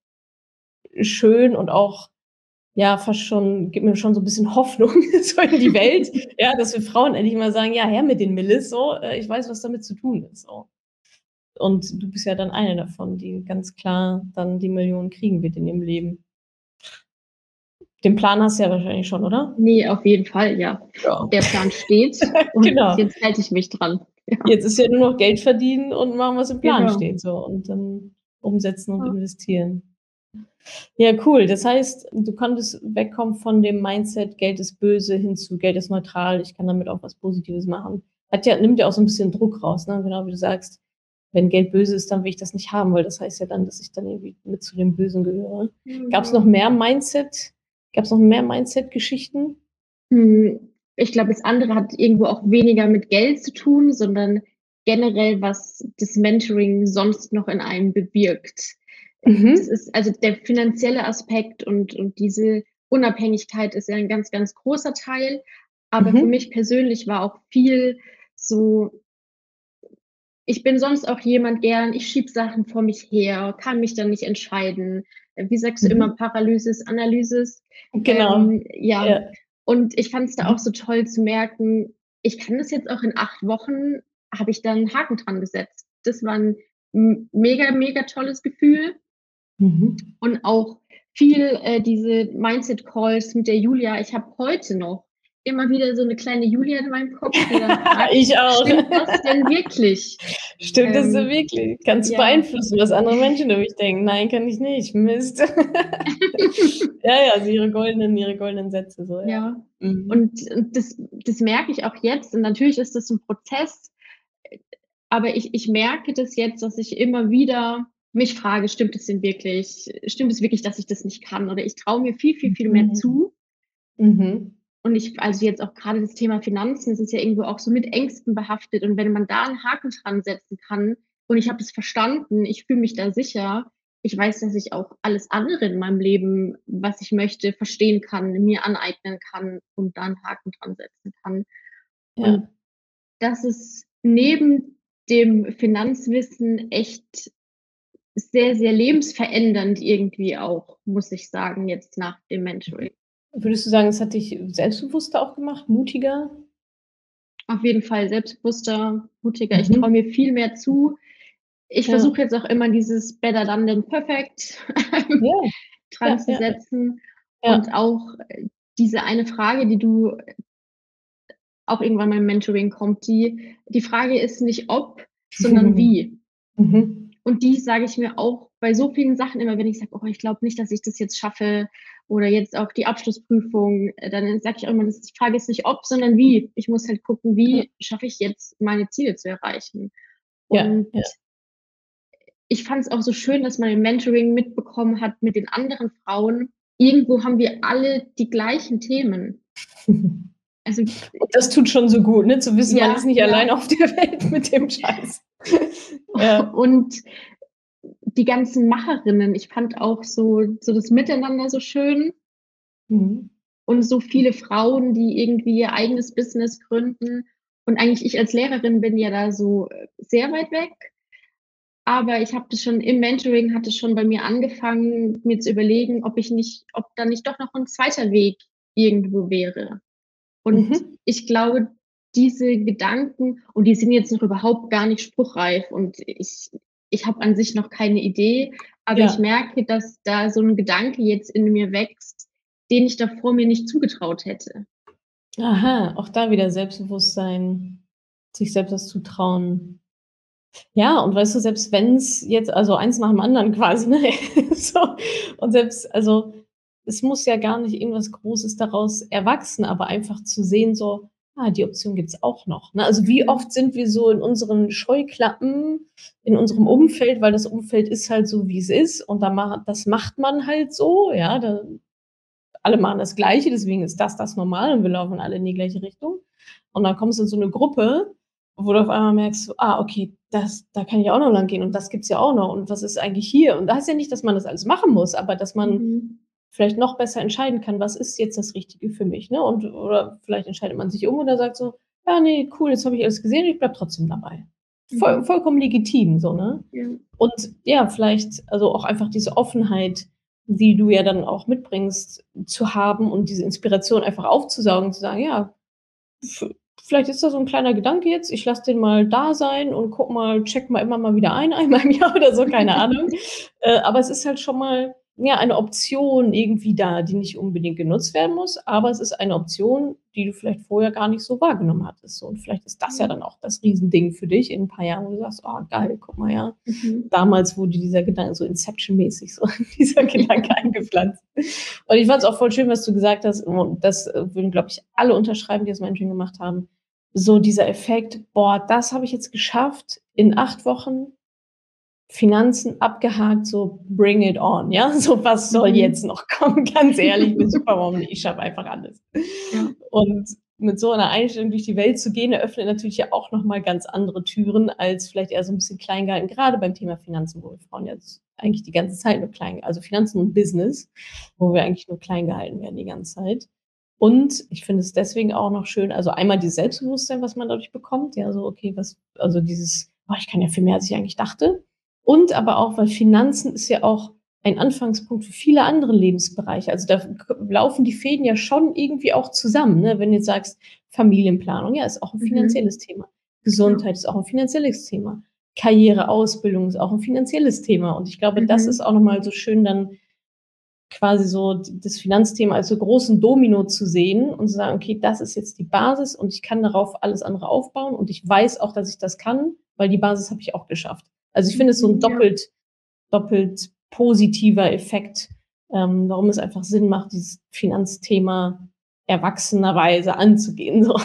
schön und auch, ja, fast schon gibt mir schon so 'n bisschen Hoffnung so in die Welt, ja, dass wir Frauen endlich mal sagen: „Ja, her mit den Millis so, äh, ich weiß, was damit zu tun ist“, so. Und du bist ja dann eine davon, die ganz klar dann die Millionen kriegen wird in ihrem Leben. Den Plan hast du ja wahrscheinlich schon, oder? Ne, auf jeden Fall, ja. Ja. Der Plan steht und Genau. jetzt halte ich mich dran. Ja. Jetzt ist ja nur noch Geld verdienen und machen, was im Plan Genau. steht so und dann umsetzen und Ja. investieren. Ja, cool. Das heißt, du konntest wegkommen von dem Mindset, Geld ist böse, hin zu Geld ist neutral, ich kann damit auch was Positives machen. Hat ja nimmt ja auch so 'n bisschen Druck raus, ne? Genau wie du sagst, wenn Geld böse ist, dann will ich das nicht haben, weil das heißt ja dann, dass ich dann irgendwie mit zu den Bösen gehöre. Gab's noch Mhm. mehr Mindset gab's noch mehr Mindset-Geschichten? Hm, ich glaube, das andere hat irgendwo auch weniger mit Geld zu tun, sondern generell, was das Mentoring sonst noch in einem bewirkt. Das Mhm. ist also der finanzielle Aspekt und und diese Unabhängigkeit ist ja 'n ganz, ganz großer Teil. Aber für Mhm. mich persönlich war auch viel so ich bin sonst auch jemand gern ich schiebe Sachen vor mich her, kann mich dann nicht entscheiden. Wie sagst du immer, Mhm. Paralysis Analysis? Genau, Ähm, ja, ja. und ich fand's da auch Mhm. so toll zu merken, ich kann das jetzt auch in acht Wochen habe ich da 'n Haken dran gesetzt. Das war 'n m mega, mega tolles Gefühl. Mhm. Und auch viel, äh, diese Mindset-Calls mit der Julia. Ich habe heute noch immer wieder so 'ne kleine Julia in meinem Kopf, die dann fragt: Ich auch. „Stimmt das denn wirklich?“ Stimmt das denn Ähm, wirklich? Kannst du ja. beeinflussen, was andere Menschen über mich denken? „Nein, kann ich nicht. Mist.“ Ja, ja, also ihre goldenen ihre goldenen Sätze so, ja. Ja, Mhm. und und das das merke ich auch jetzt und natürlich ist das 'n Prozess, äh, aber ich ich merke das jetzt, dass ich immer wieder mich frage: „Stimmt es denn wirklich? Stimmt es wirklich, dass ich das nicht kann?“ Oder ich traue mir viel, viel, viel mehr Mhm. zu. Mhm. Und ich also jetzt auch grade das Thema Finanzen, das ist ja irgendwo auch so mit Ängsten behaftet. Und wenn man da 'n Haken dran setzen kann und ich habe das verstanden, ich fühle mich da sicher. Ich weiß, dass ich auch alles andere in meinem Leben, was ich möchte, verstehen kann, mir aneignen kann und da 'n Haken dran setzen kann. Und Ja. das ist neben dem Finanzwissen echt sehr, sehr lebensverändernd irgendwie auch, muss ich sagen, jetzt nach dem Mhm. Mentoring. Würdest du sagen, es hat dich selbstbewusster auch gemacht, mutiger? Auf jeden Fall selbstbewusster, mutiger. Ich traue Mhm. mir viel mehr zu. Ich Ja. versuche jetzt auch immer dieses better done than perfect Ja. dran Ja, zu ja, ja. setzen und Ja. auch, äh, diese eine Frage, die du auch irgendwann mal im Mentoring kommt, die die Frage ist nicht ob, sondern wie. Mhm. Und die sage ich mir auch bei so vielen Sachen immer, wenn ich sage: „Oh, ich glaube nicht, dass ich das jetzt schaffe“ oder jetzt auch die Abschlussprüfung, äh, dann sage ich auch immer: „Das die Frage ist nicht ob, sondern wie.“ Ich muss halt gucken, Ja. wie schaffe ich jetzt, meine Ziele zu erreichen? Ja, Und ja. ich fand's auch so schön, dass man im Mentoring mitbekommen hat mit den anderen Frauen, irgendwo haben wir alle die gleichen Themen. Also, Und das tut schon so gut, ne, zu wissen, man ist Ja, nicht ja. allein auf der Welt mit dem Scheiß. Ja. Und die ganzen Macherinnen, ich fand auch so so das Miteinander so schön Mhm. und so viele Frauen, die irgendwie ihr eigenes Business gründen. Und eigentlich ich als Lehrerin bin ja da so, äh, sehr weit weg. Aber ich habe das schon im Mentoring hat es schon bei mir angefangen, mir zu überlegen, ob ich nicht ob da nicht doch noch 'n zweiter Weg irgendwo wäre. Und Mhm. ich glaube, diese Gedanken und die sind jetzt noch überhaupt gar nicht spruchreif und ich ich habe an sich noch keine Idee, aber ich Ja. merke, dass da so 'n Gedanke jetzt in mir wächst, den ich davor mir nicht zugetraut hätte. Aha, auch da wieder Selbstbewusstsein, sich selbst was zutrauen. Ja, und weißt du, selbst wenn's jetzt also eins nach dem anderen quasi, ne, so und selbst also, es muss ja gar nicht irgendwas Großes daraus erwachsen, aber einfach zu sehen so: „Ah, die Option gibt's auch noch“, ne? Also, wie Mhm. oft sind wir so in unseren Scheuklappen, in unserem Umfeld, weil das Umfeld ist halt so, wie es ist und da ma das macht man halt so, ja, da alle machen das Gleiche, deswegen ist das das Normal und wir laufen alle in die gleiche Richtung. Und dann kommst du in so 'ne Gruppe, wo du auf einmal merkst so: „Ah, okay, das da kann ich auch noch lang gehen und das gibt's ja auch noch und was ist eigentlich hier?“ Und heißt ja nicht, dass man das alles machen muss, aber dass man Mhm. vielleicht noch besser entscheiden kann: „Was ist jetzt das Richtige für mich“, ne? Und oder vielleicht entscheidet man sich um oder sagt so: „Ja, ne, cool, jetzt habe ich alles gesehen, ich bleibe trotzdem dabei.“ Voll Mhm. vollkommen legitim so, ne? Ja. Und ja, vielleicht also auch einfach diese Offenheit, die du ja dann auch mitbringst, zu haben und diese Inspiration einfach aufzusaugen und zu sagen: „Ja, v vielleicht ist da so 'n kleiner Gedanke jetzt, ich lasse den mal da sein und gucke mal checke mal immer mal wieder ein, einmal im Jahr oder so, keine Ahnung.“ Äh, aber es ist halt schon mal, ja, eine Option irgendwie da, die nicht unbedingt genutzt werden muss, aber es ist eine Option, die du vielleicht vorher gar nicht so wahrgenommen hattest so. Und vielleicht ist das ja Ja. dann auch das Riesending für dich in 'n paar Jahren, wo du sagst: „Oh geil, guck mal, ja. Mhm. Damals wurde dieser Gedanke so Inception-mäßig so dieser Gedanke eingepflanzt.“ Und ich fand's auch voll schön, was du gesagt hast und das, äh, würden, glaube ich, alle unterschreiben, die das Mentoring gemacht haben. So dieser Effekt: „Boah, das habe ich jetzt geschafft in acht Wochen. Finanzen abgehakt, so bring it on“, ja? So, was soll jetzt Mhm. noch kommen? Ganz ehrlich, ich bin Superwoman, ich schaffe einfach alles. Ja. Und mit so 'ner Einstellung durch die Welt zu gehen, eröffnet natürlich ja auch noch mal ganz andere Türen als vielleicht eher so 'n bisschen klein gehalten, grade beim Thema Finanzen, wo wir Frauen jetzt eigentlich die ganze Zeit nur klein also Finanzen und Business, wo wir eigentlich nur klein gehalten werden die ganze Zeit. Und ich finde es deswegen auch noch schön also einmal dieses Selbstbewusstsein, was man dadurch bekommt, ja, so: „Okay, was“ also dieses: „Oh, ich kann ja viel mehr, als ich eigentlich dachte.“ Und aber auch, weil Finanzen ist ja auch ein Anfangspunkt für viele andere Lebensbereiche. Also, da k laufen die Fäden ja schon irgendwie auch zusammen, ne? Wenn du jetzt sagst, Familienplanung, ja, ist auch 'n Mhm. finanzielles Thema. Ja. Gesundheit ist auch 'n finanzielles Thema. Karriere, Ausbildung ist auch 'n finanzielles Thema. Und ich glaube, das ist Mhm. auch noch mal so schön dann quasi so d das Finanzthema als so großen Domino zu sehen und zu sagen: „Okay, das ist jetzt die Basis und ich kann darauf alles andere aufbauen und ich weiß auch, dass ich das kann, weil die Basis habe ich auch geschafft.“ Also, ich finde es so 'n Mhm, ja. doppelt doppelt positiver Effekt, ähm, warum es einfach Sinn macht, dieses Finanzthema erwachsenerweise anzugehen, so.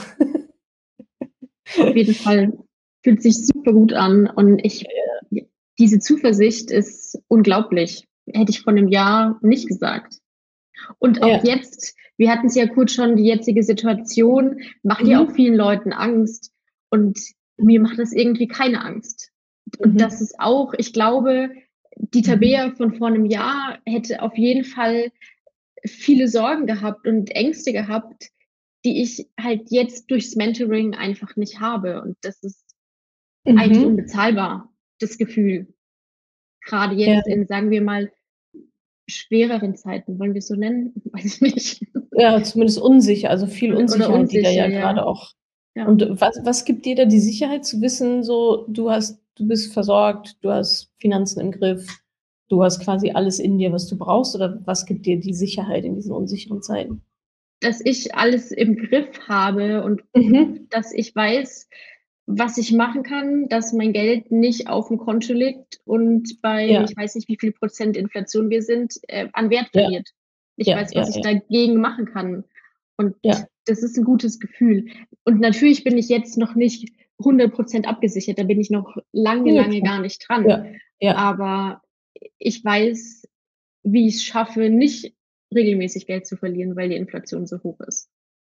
Auf jeden Fall. Fühlt sich super gut an und ich Ja. j diese Zuversicht ist unglaublich. Hätte ich vor 'nem Jahr nicht gesagt. Und auch Ja. jetzt wir hatten's ja kurz schon, die jetzige Situation macht ja auch Mhm. vielen Leuten Angst und mir macht das irgendwie keine Angst. Und das Mhm. ist auch ich glaube, die Mhm. Tabea von vor 'nem Jahr hätte auf jeden Fall viele Sorgen gehabt und Ängste gehabt, die ich halt jetzt durchs Mentoring einfach nicht habe. Und das ist eigentlich Mhm. unbezahlbar, das Gefühl. Grade Ja. jetzt in, sagen wir mal, schwereren Zeiten, wollen wir's so nennen? Weiß ich nicht. Ja, zumindest unsicher, also viel Oder oder Unsicherheit, die da unsicher, ja ja. grade auch Ja. Und was was gibt dir da die Sicherheit zu wissen, so, du hast du bist versorgt, du hast Finanzen im Griff, du hast quasi alles in dir, was du brauchst, oder was gibt dir die Sicherheit in diesen unsicheren Zeiten? Dass ich alles im Griff habe und Mhm. dass ich weiß, was ich machen kann, dass mein Geld nicht auf'm Konto liegt und bei Ja. ich weiß nicht, wie viel Prozent Inflation wir sind, äh, an Wert Ja. verliert. Ich Ja, weiß, ja, was ich ja. dagegen machen kann. Und Ja. das ist 'n gutes Gefühl. Und natürlich bin ich jetzt noch nicht hundert Prozent abgesichert, da bin ich noch lange, Ja, lange klar. gar nicht dran. Ja, ja. Aber ich weiß, wie ich's schaffe, nicht regelmäßig Geld zu verlieren, weil die Inflation so hoch ist.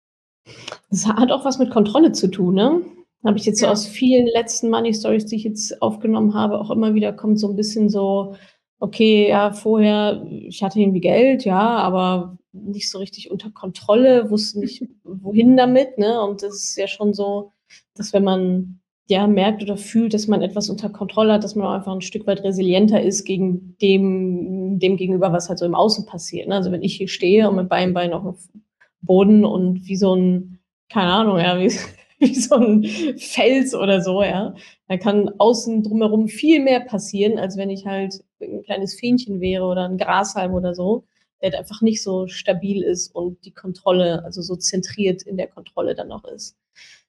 Das hat auch was mit Kontrolle zu tun, ne? Habe ich jetzt so Ja. aus vielen letzten Money Stories, die ich jetzt aufgenommen habe, auch immer wieder kommt so 'n bisschen so: „Okay, ja, vorher ich hatte irgendwie Geld, ja, aber nicht so richtig unter Kontrolle, wusste nicht, wohin damit“, ne? Und das ist ja schon so, dass wenn man, ja, merkt oder fühlt, dass man etwas unter Kontrolle hat, dass man auch einfach 'n Stück weit resilienter ist gegen dem dem gegenüber, was halt so im Außen passiert, ne? Also, wenn ich hier stehe und mit beiden Beinen auf'm Boden und wie so 'n keine Ahnung, ja, wie wie so 'n Fels oder so, ja, dann kann außen drumherum viel mehr passieren, als wenn ich halt 'n kleines Fähnchen wäre oder 'n Grashalm oder so, der halt einfach nicht so stabil ist und die Kontrolle also, so zentriert in der Kontrolle dann auch ist.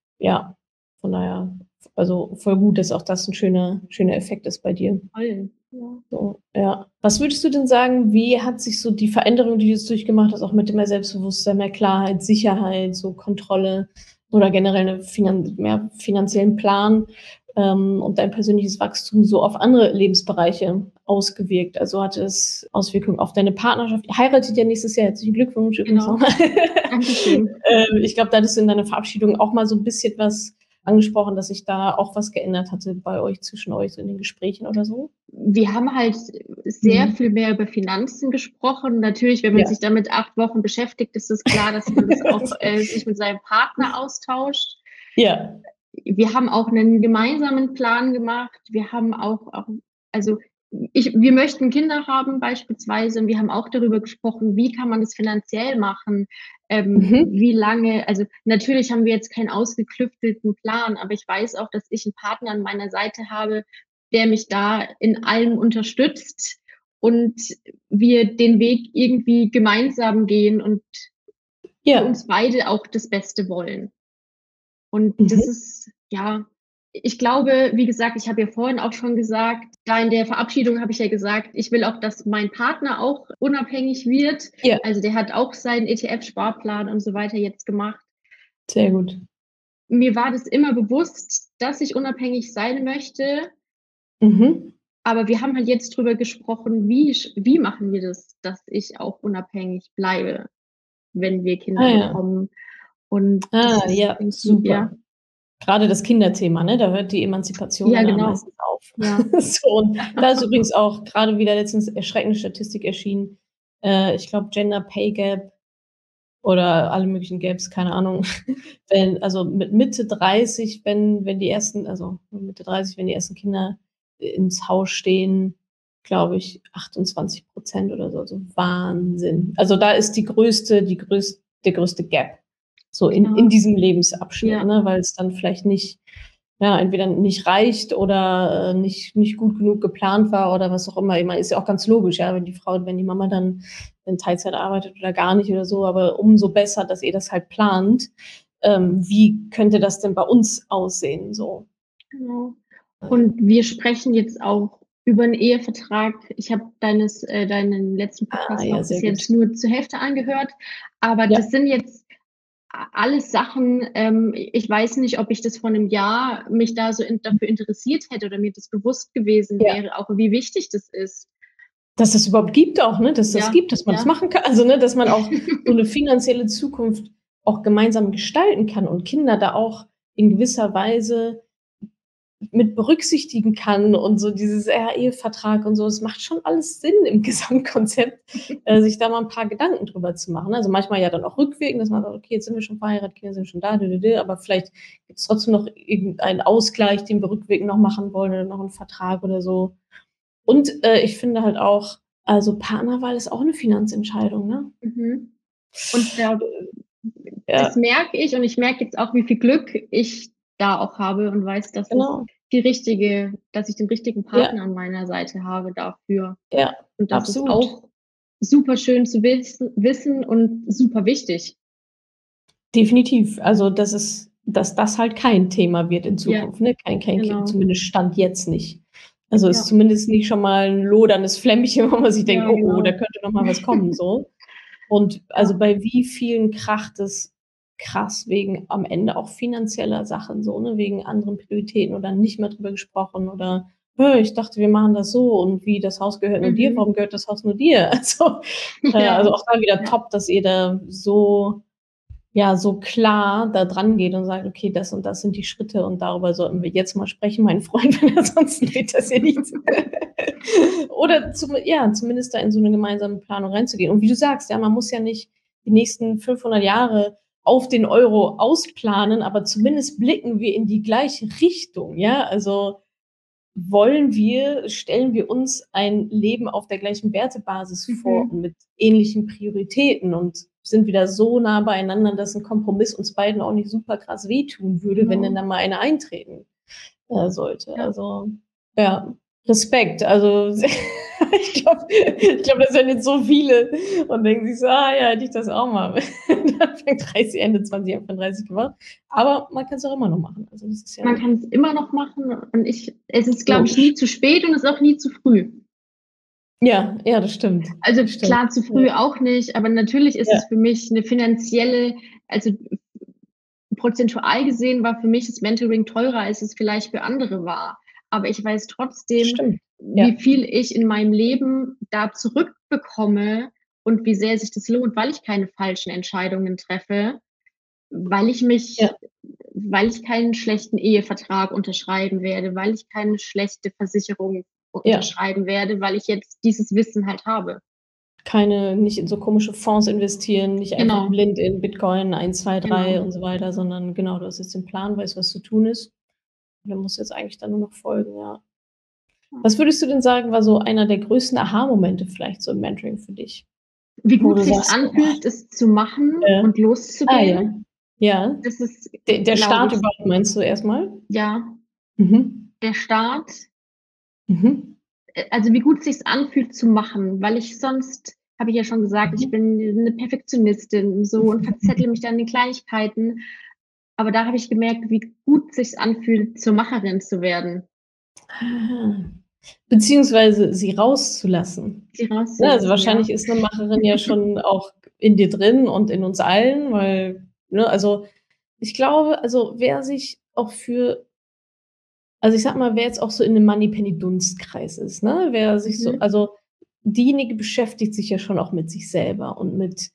Ja, von daher also, voll gut, dass auch das 'n schöner schöner Effekt ist bei dir. Voll, ja. So, ja. Was würdest du denn sagen, wie hat sich so die Veränderung, die du jetzt durchgemacht hast, auch mit mehr Selbstbewusstsein, mehr Klarheit, Sicherheit, so Kontrolle oder generell 'ne finan mehr finanziellen Plan, ähm, und dein persönliches Wachstum so auf andere Lebensbereiche ausgewirkt? Also, hatte es Auswirkungen auf deine Partnerschaft? Ihr heiratet ja nächstes Jahr, herzlichen Glückwunsch übrigens Genau. noch mal. Dankeschön. Ähm, ich glaube, da hattest du in deiner Verabschiedung auch mal so 'n bisschen was angesprochen, dass sich da auch was geändert hatte bei euch zwischen euch so in den Gesprächen oder so? Wir haben halt sehr Mhm. viel mehr über Finanzen gesprochen. Natürlich, wenn man Ja. sich damit acht Wochen beschäftigt, ist es klar, dass man das auch, äh, sich mit seinem Partner austauscht. Ja. Wir haben auch 'nen gemeinsamen Plan gemacht. Wir haben auch auch also, ich wir möchten Kinder haben beispielsweise und wir haben auch darüber gesprochen, wie kann man das finanziell machen? Ähm, Mhm. wie lange also, natürlich haben wir jetzt keinen ausgeklügelten Plan, aber ich weiß auch, dass ich 'n Partner an meiner Seite habe, der mich da in allem unterstützt und wir den Weg irgendwie gemeinsam gehen und für Ja. uns beide auch das Beste wollen. Und das Mhm. ist ja, ich glaube, wie gesagt, ich habe ja vorhin auch schon gesagt da in der Verabschiedung habe ich ja gesagt, ich will auch, dass mein Partner auch unabhängig wird. Ja. Also, der hat auch seinen ETF-Sparplan und so weiter jetzt gemacht. Sehr gut. Mir war das immer bewusst, dass ich unabhängig sein möchte. Mhm. Aber wir haben halt jetzt drüber gesprochen, wie sch wie machen wir das, dass ich auch unabhängig bleibe, wenn wir Kinder Ah, ja. bekommen. Und das Ah, ist ja, irgendwie super. ja. Grade das Kinderthema, ne? Da hört die Emanzipation Ja, dann ja genau. meistens auf. Ja. So, und da ist übrigens auch grade wieder letztens erschreckende Statistik erschienen. Äh, ich glaube, Gender Pay Gap oder alle möglichen Gaps, keine Ahnung. Wenn also, mit Mitte dreißig, wenn wenn die ersten also, Mitte dreißig, wenn die ersten Kinder ins Haus stehen, glaube ich, achtundzwanzig Prozent oder so, also, Wahnsinn. Also, da ist die größte die größ der größte Gap so in in Klar. diesem Lebensabschnitt, Ja. ne, weil's dann vielleicht nicht ja, entweder nicht reicht oder, äh, nicht nicht gut genug geplant war oder was auch immer. Ich meine, ist ja auch ganz logisch, ja, wenn die Frau wenn die Mama dann in Teilzeit arbeitet oder gar nicht oder so, aber umso besser, dass ihr das halt plant. Ähm, wie könnte das denn bei uns aussehen so? Genau. Ja. Und wir sprechen jetzt auch über 'n Ehevertrag. Ich habe deines äh, deinen letzten Ah, Podcast ja, auch bis sehr jetzt gut. nur zur Hälfte angehört, aber Ja. das sind jetzt a alles Sachen, ähm, ich weiß nicht, ob ich das vor 'nem Jahr mich da so in dafür interessiert hätte oder mir das bewusst gewesen Ja. wäre, auch wie wichtig das ist. Dass es überhaupt gibt auch, ne, dass das Ja, gibt, dass man das ja. machen kann. Also, ne, dass man auch so 'ne finanzielle Zukunft auch gemeinsam gestalten kann und Kinder da auch in gewisser Weise mit berücksichtigen kann und so dieses ja, Ehevertrag und so. Es macht schon alles Sinn im Gesamtkonzept, äh, sich da mal 'n paar Gedanken drüber zu machen. Also, manchmal ja dann auch rückwirkend, dass man sagt: „Okay, jetzt sind wir schon verheiratet, Kinder sind schon da, dö dö dö, aber vielleicht gibt's trotzdem noch irgendeinen Ausgleich, den wir rückwirkend noch machen wollen oder noch 'n Vertrag oder so.“ Und, äh, ich finde halt auch also, Partnerwahl ist auch 'ne Finanzentscheidung, ne? Mhm. Und da Äh Ja. Das merke ich und ich merke jetzt auch, wie viel Glück ich da auch habe und weiß, dass es Genau. die richtige dass ich den richtigen Ja. Partner an meiner Seite habe dafür. Ja, Und das ist absolut. auch super schön zu wissen wissen und super wichtig. Definitiv. Also, dass es dass das halt kein Thema wird in Ja, Zukunft, ne? Kein kein Ki genau. zumindest Stand jetzt nicht. Also, ist Ja. zumindest nicht schon mal 'n loderndes Flämmchen, wo man sich denkt: Ja, „Oh, oh, da genau. könnte noch mal was kommen“, so. Und also, Ja. bei wie vielen kracht es krass wegen am Ende auch finanzieller Sachen so, ne, wegen anderen Prioritäten oder nicht mehr drüber gesprochen oder: „Hä, ich dachte, wir machen das so und wie, das Haus gehört nur dir, Mhm. warum gehört das Haus nur dir?“ Also, äh, Ja, also, auch da wieder ja. top, dass ihr da so ja, so klar da drangeht und sagt: „Okay, das und das sind die Schritte und darüber sollten wir jetzt mal sprechen, mein Freund, weil ansonsten wird das hier nichts.“ Oder zum ja, zumindest da in so 'ne gemeinsame Planung reinzugehen. Und wie du sagst, ja, man muss ja nicht die nächsten fünfhundert Jahre auf den Euro ausplanen, aber zumindest blicken wir in die gleiche Richtung, ja? Also, wollen wir stellen wir uns ein Leben auf der gleichen Wertebasis vor Mhm. und mit ähnlichen Prioritäten und sind wir da so nah beieinander, dass 'n Kompromiss uns beiden auch nicht super krass wehtun würde, wenn denn Genau. da mal einer eintreten, äh, sollte. Ja. Also, ja, Respekt. Also, ich glaube ich glaube, das hören jetzt so viele und denken sich so: „Ah ja, hätte ich das auch mal Anfang dreißig, Ende zwanzig, Anfang dreißig gemacht.“ Aber man kann's auch immer noch machen. Also, das ist ja Man kann's immer noch machen und ich es ist, glaube ich, logisch. nie zu spät und es ist auch nie zu früh. Ja, ja, das stimmt. Also, Das stimmt. klar, zu Ja. früh auch nicht, aber natürlich ist Ja. es für mich 'ne finanzielle also, prozentual gesehen war für mich das Mentoring teurer, als es vielleicht für andere war. Aber ich weiß trotzdem, Stimmt, wie ja. viel ich in meinem Leben da zurückbekomme und wie sehr sich das lohnt, weil ich keine falschen Entscheidungen treffe, weil ich mich Ja. weil ich keinen schlechten Ehevertrag unterschreiben werde, weil ich keine schlechte Versicherung Ja. unterschreiben werde, weil ich jetzt dieses Wissen halt habe. Keine nicht in so komische Fonds investieren, nicht einfach Genau. blind in Bitcoin eins, zwei, drei Genau. und so weiter, sondern genau, du hast jetzt den Plan, weißt, was zu tun ist. Und dann musst du jetzt eigentlich dann nur noch folgen, ja. Ja. Was würdest du denn sagen, war so einer der größten Aha-Momente vielleicht so im Mentoring für dich? Wie Wo gut du sich's sagst so: „Boah“ anfühlt, es zu machen Ja. und Ah ja. loszugehen. Ja. Das ist, De der glaube Start ich überhaupt meinst du erst mal? Ja. Mhm. Der Start Mhm. äh, also, wie gut sich's anfühlt zu machen, weil ich sonst habe ich ja schon gesagt, ich Mhm. bin 'ne Perfektionistin so und verzettle mich dann in den Kleinigkeiten. Aber da habe ich gemerkt, wie gut sich's anfühlt, zur Macherin zu werden. Ah. Beziehungsweise sie rauszulassen. Sie Ne, also, rauszulassen, ja. wahrscheinlich ist 'ne Macherin ja schon auch in dir drin und in uns allen, weil ne, also, ich glaube also, wer sich auch für also, ich sage mal, wer jetzt auch so in 'nem Moneypenny-Dunstkreis ist, ne? Wer sich so Mhm. also, diejenige beschäftigt sich ja schon auch mit sich selber und mit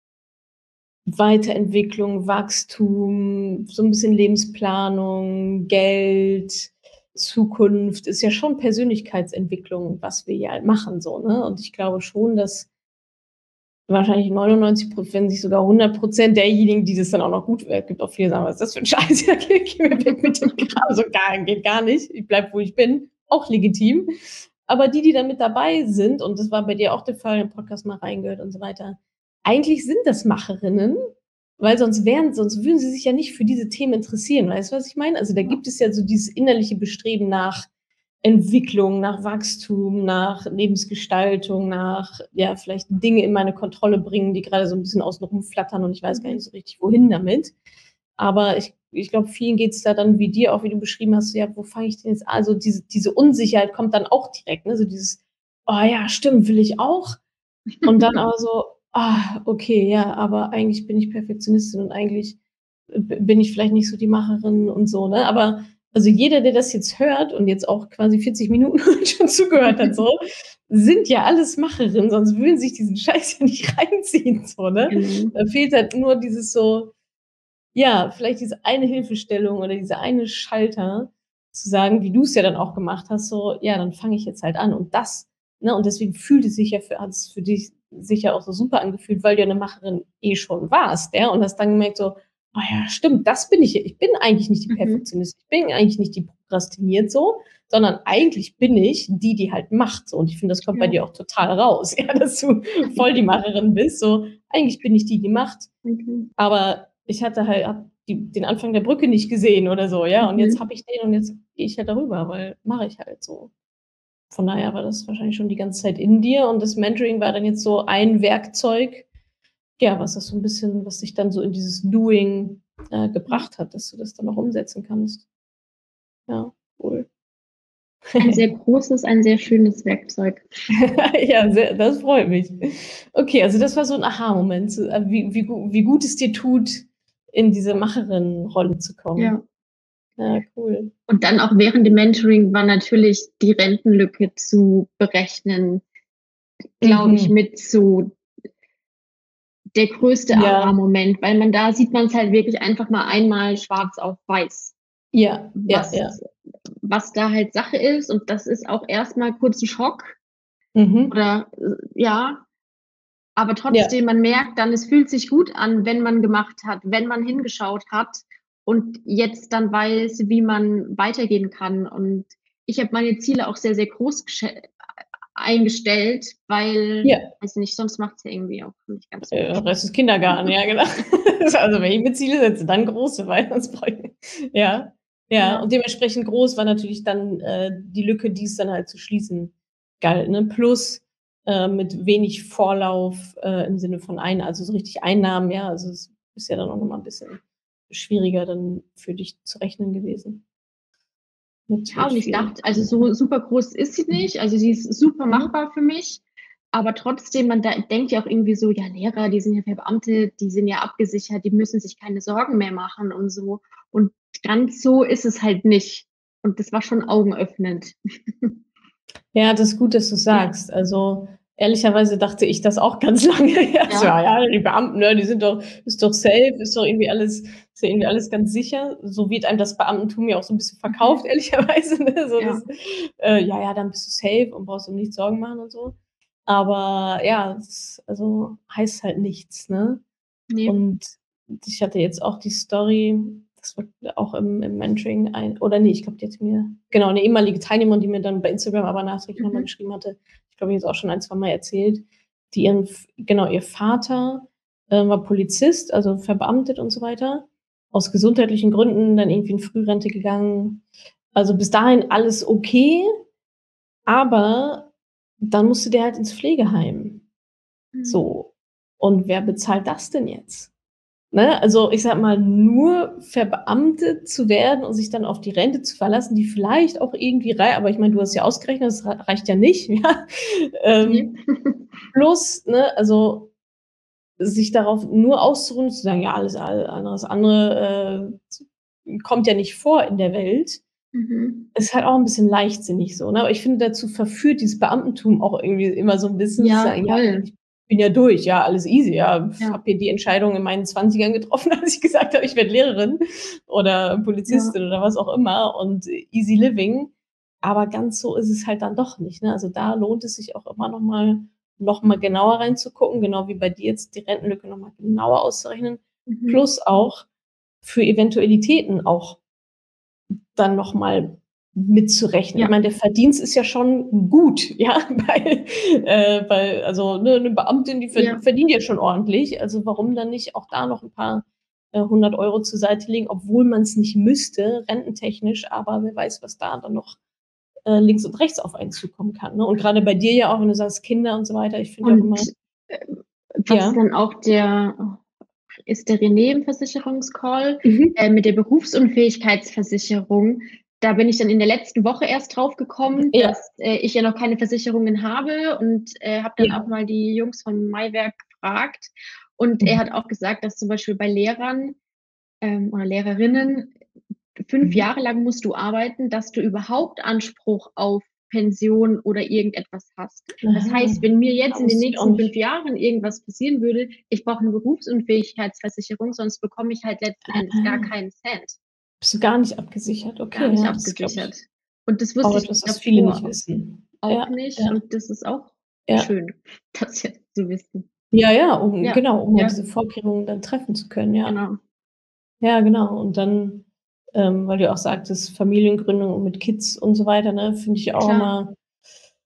Weiterentwicklung, Wachstum, so 'n bisschen Lebensplanung, Geld, Zukunft, ist ja schon Persönlichkeitsentwicklung, was wir hier halt machen so, ne? Und ich glaube schon, dass wahrscheinlich neunundneunzig Pro wenn nicht sogar hundert Prozent derjenigen, die das dann auch noch gut äh, gibt auch viele sagen: „Was ist das für 'n Scheiß? Ja, geh geh mir weg mit dem Kram, so gar geht gar nicht. Ich bleibe, wo ich bin.“ Auch legitim. Aber die, die da mit dabei sind, und das war bei dir auch der Fall, im Podcast mal reingehört und so weiter, eigentlich sind das Macherinnen, weil sonst wären sonst würden sie sich ja nicht für diese Themen interessieren. Weißt du, was ich meine? Also, da Ja. gibt es ja so dieses innerliche Bestreben nach Entwicklung, nach Wachstum, nach Lebensgestaltung, nach ja, vielleicht Dinge in meine Kontrolle bringen, die grade so 'n bisschen außen rum flattern und ich weiß gar nicht Mhm. so richtig, wohin damit. Aber ich ich glaube, vielen geht's da dann wie dir auch, wie du beschrieben hast, ja, wo fange ich denn jetzt an? Also, diese diese Unsicherheit kommt dann auch direkt, ne? So dieses: „Oh ja, stimmt, will ich auch?“ Und dann aber so: „Ah, okay, ja, aber eigentlich bin ich Perfektionistin und eigentlich b bin ich vielleicht nicht so die Macherin“ und so, ne? Aber also, jeder, der das jetzt hört und jetzt auch quasi vierzig Minuten schon zugehört hat so, sind ja alles Macherinnen, sonst würden sie sich diesen Scheiß ja nicht reinziehen so, ne? Genau. Da fehlt halt nur dieses so ja, vielleicht diese eine Hilfestellung oder dieser eine Schalter zu sagen, wie du's ja dann auch gemacht hast, so: „Ja, dann fange ich jetzt halt an.“ Und das ne, und deswegen fühlt es sich ja für hat's für dich sicher auch so super angefühlt, weil du ja 'ne Macherin eh schon warst, ja? Und hast dann gemerkt so: „Ah ja, stimmt, das bin ich ja. Ich bin eigentlich nicht die Mhm. Perfektionistin. Ich bin eigentlich nicht die prokrastiniert so, sondern eigentlich bin ich die, die halt macht so.“ Und ich finde, das kommt bei Ja. dir auch total raus, ja, dass du voll die Macherin bist, so: eigentlich bin ich die, die macht, Mhm. aber ich hatte halt habe die den Anfang der Brücke nicht gesehen oder so, ja, und jetzt Mhm. habe ich den und jetzt gehe ich halt darüber, weil mache ich halt so. Von daher war das wahrscheinlich schon die ganze Zeit in dir und das Mentoring war dann jetzt so ein Werkzeug, ja, was das so 'n bisschen was dich dann so in dieses Doing, äh, Mhm. gebracht hat, dass du das dann auch umsetzen kannst. Ja, cool. Ein sehr großes, ein sehr schönes Werkzeug. Ja, sehr das freut mich. Okay, also das war so 'n Aha-Moment, so, äh, wie wie gu wie gut es dir tut, in diese Macherinnenrolle zu kommen. Ja. Ja, cool. Und dann auch während dem Mentoring war natürlich die Rentenlücke zu berechnen, glaube ich, Mhm. mit so der größte Ja. Aha-Moment, weil man da sieht man's halt wirklich einfach mal einmal schwarz auf weiß, Ja, ja, was ja. was da halt Sache ist und das ist auch erst mal kurz 'n Schock Mhm. oder, äh, ja, aber Ja. trotzdem, man merkt dann, es fühlt sich gut an, wenn man gemacht hat, wenn man hingeschaut hat und jetzt dann weiß, wie man weitergehen kann. Und ich habe meine Ziele auch sehr, sehr groß gesche eingestellt, weil Ja. weiß nicht, sonst macht's ja irgendwie auch nicht ganz so viel Äh, Rest Spaß. ist Kindergarten, ja, genau. Also, wenn ich mir Ziele setze, dann große, weil sonst brauche ich ja, ja. Ja. Und dementsprechend groß war natürlich dann, äh, die Lücke, die es dann halt zu schließen galt, ne? Plus, äh, mit wenig Vorlauf, äh, im Sinne von ein also, so richtig Einnahmen, ja, also, es ist ja dann auch noch mal 'n bisschen schwieriger dann für dich zu rechnen gewesen. Mit Ja, mit und ich viel dachte also, so super groß ist sie Mhm. nicht. Also, sie ist super Mhm. machbar für mich, aber trotzdem, man da denkt ja auch irgendwie so: „Ja, Lehrer, die sind ja verbeamtet, die sind ja abgesichert, die müssen sich keine Sorgen mehr machen und so.“ Und ganz so ist es halt nicht. Und das war schon augenöffnend. Ja, das ist gut, dass du's Ja. sagst. Also, ehrlicherweise dachte ich das auch ganz lange. Ja, so: Ja. „Ah ja, die Beamten, ne, die sind doch ist doch safe, ist doch irgendwie alles ist ja irgendwie alles ganz sicher.“ So wird einem das Beamtentum ja auch so 'n bisschen verkauft, Mhm. ehrlicherweise, ne? So Ja. das äh, ja, ja, dann bist du safe und brauchst dir nicht Sorgen machen und so. Aber ja, es also, heißt halt nichts, ne? Ne. Und ich hatte jetzt auch die Story, das war auch im im Mentoring ein oder ne, ich glaube, die hat mir genau, 'ne ehemalige Teilnehmerin, die mir dann bei Instagram aber nachträglich noch mal Mhm. geschrieben hatte, ich glaube, ich habe es auch schon ein, zweimal erzählt, die ihren F genau, ihr Vater, äh, war Polizist, also, verbeamtet und so weiter, aus gesundheitlichen Gründen dann irgendwie in Frührente gegangen. Also, bis dahin alles okay, aber dann musste der halt ins Pflegeheim. Mhm. So, und wer bezahlt das denn jetzt? Ne? Also, ich sage mal, nur verbeamtet zu werden und sich dann auf die Rente zu verlassen, die vielleicht auch irgendwie rei aber ich meine, du hast ja ausgerechnet, das rei reicht ja nicht, ja? Ne. Ähm, plus, ne, also, sich darauf nur auszuruhen, zu sagen: „Ja, alles al anderes andere, äh, z kommt ja nicht vor in der Welt“, Mhm. ist halt auch 'n bisschen leichtsinnig so, ne? Aber ich finde, dazu verführt dieses Beamtentum auch irgendwie immer so 'n bisschen zu Ja, sagen: „Ja, voll. ich bin ja durch, ja, alles easy, ja, Ja. habe hier die Entscheidung in meinen Zwanzigern getroffen, als ich gesagt habe, ich werde Lehrerin oder Ja. Polizistin oder was auch immer und easy living.“ Aber ganz so ist es halt dann doch nicht, ne? Also, da lohnt es sich auch immer noch mal noch mal genauer reinzugucken, genau wie bei dir jetzt die Rentenlücke noch mal genauer auszurechnen, Mhm. plus auch für Eventualitäten auch dann noch mal mitzurechnen. Ich Ja. meine, der Verdienst ist ja schon gut, ja, weil äh, weil also, ne, 'ne Beamtin, die verd Ja. verdient ja schon ordentlich. Also, warum dann nicht auch da noch 'n paar, äh, hundert Euro zur Seite legen, obwohl man's nicht müsste, rententechnisch, aber wer weiß, was da dann noch, äh, links und rechts auf einen zukommen kann, ne? Und grade bei dir ja auch, wenn du sagst, Kinder und so weiter, ich finde ja auch immer Und, ähm, was Ja. dann auch der ist der René im Versicherungscall, Mhm. äh, mit der Berufsunfähigkeitsversicherung. Da bin ich dann in der letzten Woche erst drauf gekommen, Ja. dass, äh, ich ja noch keine Versicherungen habe und, äh, habe dann auch Ja. mal die Jungs von Maiwerk gefragt. Und er Mhm. hat auch gesagt, dass zum Beispiel bei Lehrern, ähm, oder Lehrerinnen fünf Mhm. Jahre lang musst du arbeiten, dass du überhaupt Anspruch auf Pension oder irgendetwas hast. Das Aha, heißt, wenn mir jetzt ah, in den wusste ich auch nächsten fünf nicht. Jahren irgendwas passieren würde, ich brauche 'ne Berufsunfähigkeitsversicherung, sonst bekomme ich halt letzten Endes gar Ah. keinen Cent. Bist du gar nicht abgesichert? Gar Okay, nicht ja, das glaube ich abgesichert. Und das auch wusste ich etwas, was viele nicht davor wissen. auch Ja, nicht ja. und das ist auch Ja. schön, das jetzt zu wissen. Ja, ja, um Ja, genau, um halt ja. diese Vorkehrungen dann treffen zu können, ja. Genau. Ja, genau. Und dann, ähm, weil du ja auch sagtest, Familiengründung mit Kids und so weiter, ne, finde ich auch Klar. immer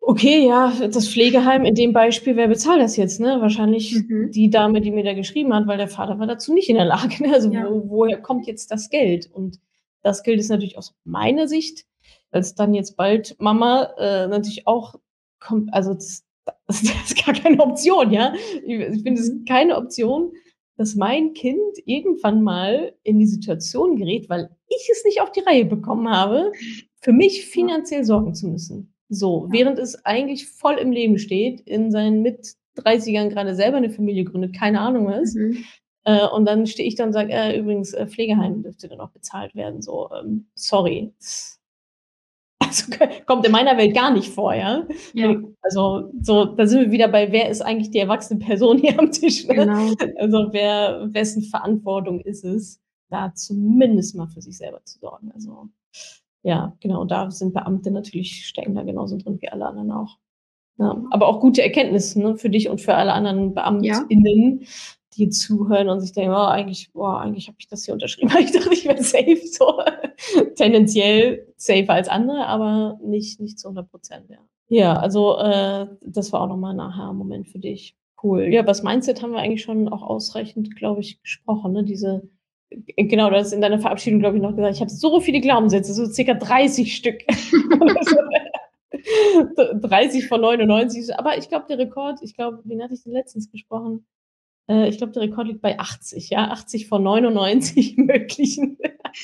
Okay, ja, das Pflegeheim in dem Beispiel, wer bezahlt das jetzt, ne? Wahrscheinlich Mhm. die Dame, die mir da geschrieben hat, weil der Vater war dazu nicht in der Lage, ne? Also, Ja. wo woher kommt jetzt das Geld? Und das Geld ist natürlich aus meiner Sicht als dann jetzt bald Mama, äh, natürlich auch kommt also, das das ist gar keine Option, ja? Ich ich finde es Mhm. keine Option, dass mein Kind irgendwann mal in die Situation gerät, weil ich es nicht auf die Reihe bekommen habe, für mich Ja. finanziell sorgen zu müssen. So, Ja. während es eigentlich voll im Leben steht, in seinen Mit-Dreißigern grade selber 'ne Familie gründet, keine Ahnung was. Mhm. Äh, und dann stehe ich da und sage: „Äh, übrigens, äh, Pflegeheim dürfte dann auch bezahlt werden“, so, ähm, sorry. Also, k kommt in meiner Welt gar nicht vor, ja? Ja. Also, so, da sind wir wieder bei: Wer ist eigentlich die erwachsene Person hier am Tisch, ne? Genau. Also, wer wessen Verantwortung ist es, da zumindest mal für sich selber zu sorgen. Also, ja, genau, da sind Beamte natürlich stecken da genauso drin wie alle anderen auch. Ja, Ja. aber auch gute Erkenntnis, ne, für dich und für alle anderen Ja. BeamtInnen, die zuhören und sich denken: „Oh, eigentlich boah, eigentlich habe ich das hier unterschrieben, weil ich dachte, ich wäre safe so.“ Tendenziell safer als andere, aber nicht nicht zu hundert Prozent, ja. Ja, also, äh, das war auch noch mal 'n Aha-Moment für dich. Cool. Ja, übers Mindset haben wir eigentlich schon auch ausreichend, glaube ich, gesprochen, ne? Diese g genau, du hast in deiner Verabschiedung, glaube ich, noch gesagt: „Ich habe so viele Glaubenssätze, so circa dreißig Stück.“ D dreißig von neunundneunzig, aber ich glaube, der Rekord ich glaube, wen hatte ich denn letztens gesprochen? Äh, ich glaube, der Rekord liegt bei achtzig, ja, achtzig von neunundneunzig möglichen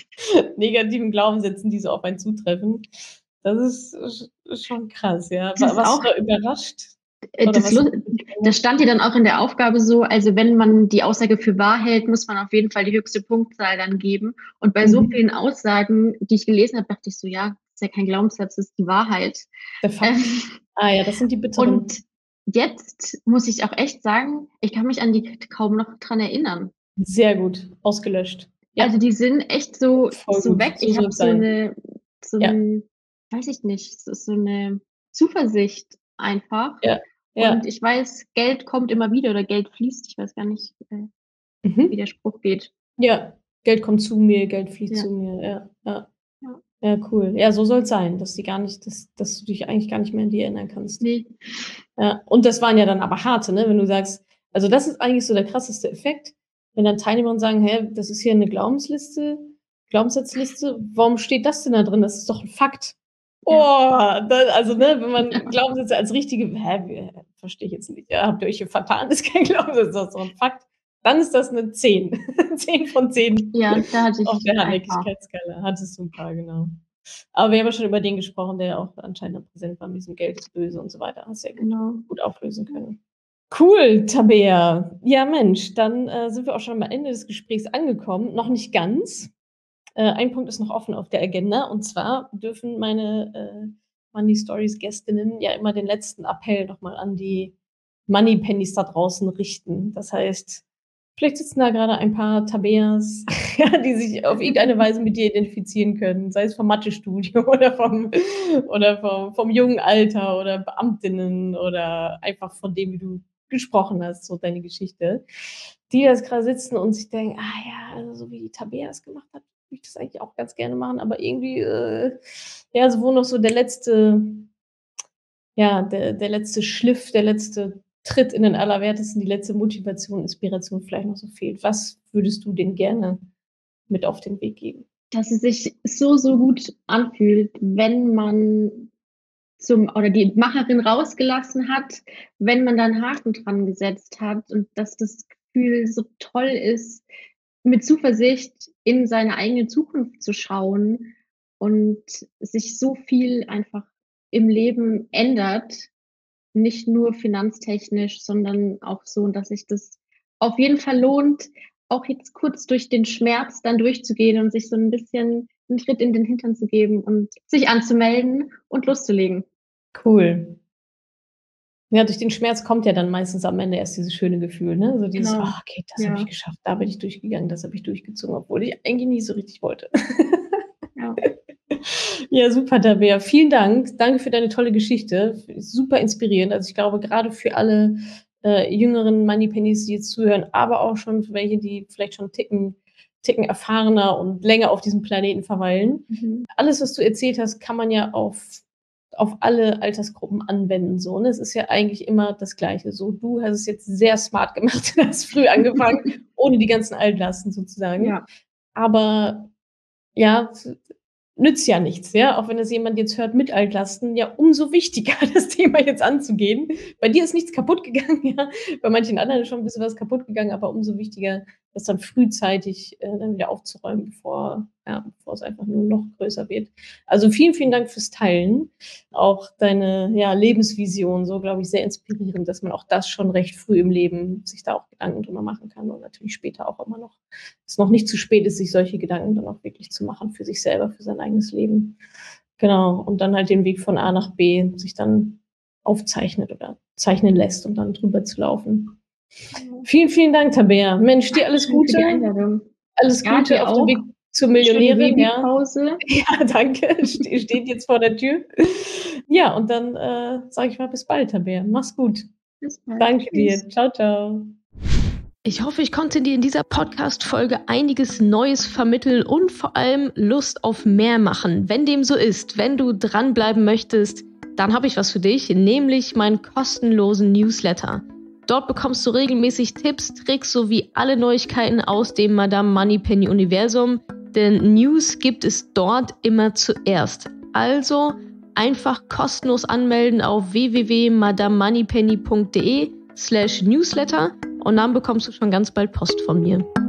negativen Glaubenssätzen, die so auf einen zutreffen. Das ist sch ist schon krass, ja. Das Wa ist warst auch du da überrascht? äh, Oder das was Lu hat das mit dir das gemacht? stand ja dann auch in der Aufgabe so, also, wenn man die Aussage für wahr hält, muss man auf jeden Fall die höchste Punktzahl dann geben. Und bei so Mhm. vielen Aussagen, die ich gelesen habe, dachte ich so: „Ja, ist ja kein Glaubenssatz, das ist die Wahrheit.“ Der Ähm, Fakt. Ah ja, das sind die und bitteren. jetzt muss ich auch echt sagen, ich kann mich an die k kaum noch dran erinnern. Sehr gut, ausgelöscht. Ja. Also, die sind echt so Voll so gut, weg. so Ich habe soll's so sein. 'ne so Ja. 'n weiß ich nicht, so so 'ne Zuversicht einfach. Ja, Und ja. ich weiß, Geld kommt immer wieder oder Geld fließt. Ich weiß gar nicht, äh, wie Mhm. der Spruch geht. Ja, Geld kommt zu mir, Geld fließt Ja. zu mir, ja, ja. Ja. Ja, cool. Ja, so soll's sein, dass die gar nicht dass dass du dich eigentlich gar nicht mehr an die erinnern kannst. Ne. Ja, und das waren ja dann aber harte, ne? Wenn du sagst also, das ist eigentlich so der krasseste Effekt, wenn dann Teilnehmer sagen: „Hä, das ist hier 'ne Glaubensliste Glaubenssatzliste. Warum steht das denn da drin? Das ist doch 'n Fakt.“ Oh, Ja. da also, ne, wenn man Ja. Glaubenssätze als richtige „Hä, wie verstehe ich jetzt nicht. Ja, habt ihr euch hier vertan? Ist kein Glaubenssatz, das ist doch 'n Fakt.“ Dann ist das 'ne zehn. zehn von zehn Ja, da hatte auf ich der ein paar. Hartnäckigkeitsskala. Hattest du 'n paar, genau. Aber wir haben ja schon über den gesprochen, der ja auch anscheinend präsent war mit diesem Geld ist böse und so weiter. Hast du ja gut Genau. gut auflösen Ja. können. Cool, Tabea. Ja, Mensch, dann, äh, sind wir auch schon am Ende des Gesprächs angekommen. Noch nicht ganz. Äh, ein Punkt ist noch offen auf der Agenda, und zwar dürfen meine, äh, Money Stories Gästinnen ja immer den letzten Appell noch mal an die Moneypennies da draußen richten. Das heißt, vielleicht sitzen da grade ein paar Tabeas, ja, die sich auf irgendeine Weise mit dir identifizieren können, sei es vom Mathestudium oder vom oder vom vom jungen Alter oder Beamtinnen oder einfach von dem, wie du gesprochen hast, so deine Geschichte. Die jetzt grade sitzen und sich denken: „Ah ja, also, so wie die Tabea das gemacht hat, würde ich das eigentlich auch ganz gerne machen, aber irgendwie, äh, ja, so wo noch so der letzte ja, der der letzte Schliff, der letzte Tritt in den Allerwertesten, die letzte Motivation, Inspiration vielleicht noch so fehlt.“ Was würdest du denen gerne mit auf den Weg geben? Dass es sich so, so gut anfühlt, wenn man zum oder die Macherin rausgelassen hat, wenn man da 'n Haken dran gesetzt hat und dass das Gefühl so toll ist, mit Zuversicht in seine eigene Zukunft zu schauen und sich so viel einfach im Leben ändert, nicht nur finanztechnisch, sondern auch so, dass sich das auf jeden Fall lohnt, auch jetzt kurz durch den Schmerz dann durchzugehen und sich so 'n bisschen 'n Tritt in den Hintern zu geben und sich anzumelden und loszulegen. Cool. Ja, durch den Schmerz kommt ja dann meistens am Ende erst dieses schöne Gefühl, ne? So dieses: Genau, „Ah, okay, das habe ich ja. geschafft. Da bin ich durchgegangen, das habe ich durchgezogen, obwohl ich eigentlich nicht so richtig wollte.“ Ja. Ja, super, Tabea. Vielen Dank. Danke für deine tolle Geschichte. Super inspirierend. Also, ich glaube, grade für alle, äh, jüngeren Moneypennies, die jetzt zuhören, aber auch schon für welche, die vielleicht schon 'n Ticken Ticken erfahrener und länger auf diesem Planeten verweilen. Mhm. Alles, was du erzählt hast, kann man ja auf auf alle Altersgruppen anwenden. So, ne? Es ist ja eigentlich immer das Gleiche. So, du hast es jetzt sehr smart gemacht, hast früh angefangen, ohne die ganzen Altlasten sozusagen. Ja. Aber ja, nützt ja nichts, ja, auch wenn das jemand jetzt hört mit Altlasten, ja, umso wichtiger, das Thema jetzt anzugehen. Bei dir ist nichts kaputt gegangen, ja, bei manchen anderen ist schon ein bisschen was kaputt gegangen, aber umso wichtiger, das dann frühzeitig äh, dann wieder aufzuräumen, bevor, ja, bevor es einfach nur noch größer wird. Also vielen, vielen Dank fürs Teilen. Auch deine ja, Lebensvision, so glaube ich, sehr inspirierend, dass man auch das schon recht früh im Leben sich da auch Gedanken drüber machen kann und natürlich später auch immer noch, es noch nicht zu spät ist, sich solche Gedanken dann auch wirklich zu machen für sich selber, für sein eigenes Leben. Genau, und dann halt den Weg von A nach B sich dann aufzeichnet oder zeichnen lässt und dann drüber zu laufen. Vielen, vielen Dank, Tabea. Mensch, dir alles Gute. Alles ja, Gute auf dem Weg zur Millionärin. Ja. ja, danke. Ste- steht jetzt vor der Tür. Ja, und dann äh, sage ich mal bis bald, Tabea. Mach's gut. Bis bald. Danke Tschüss. dir. Ciao, ciao. Ich hoffe, ich konnte dir in dieser Podcast-Folge einiges Neues vermitteln und vor allem Lust auf mehr machen. Wenn dem so ist, wenn du dranbleiben möchtest, dann habe ich was für dich, nämlich meinen kostenlosen Newsletter. Dort bekommst du regelmäßig Tipps, Tricks sowie alle Neuigkeiten aus dem Madame Moneypenny Universum, denn News gibt es dort immer zuerst. Also einfach kostenlos anmelden auf w w w punkt madame moneypenny punkt d e slash newsletter und dann bekommst du schon ganz bald Post von mir.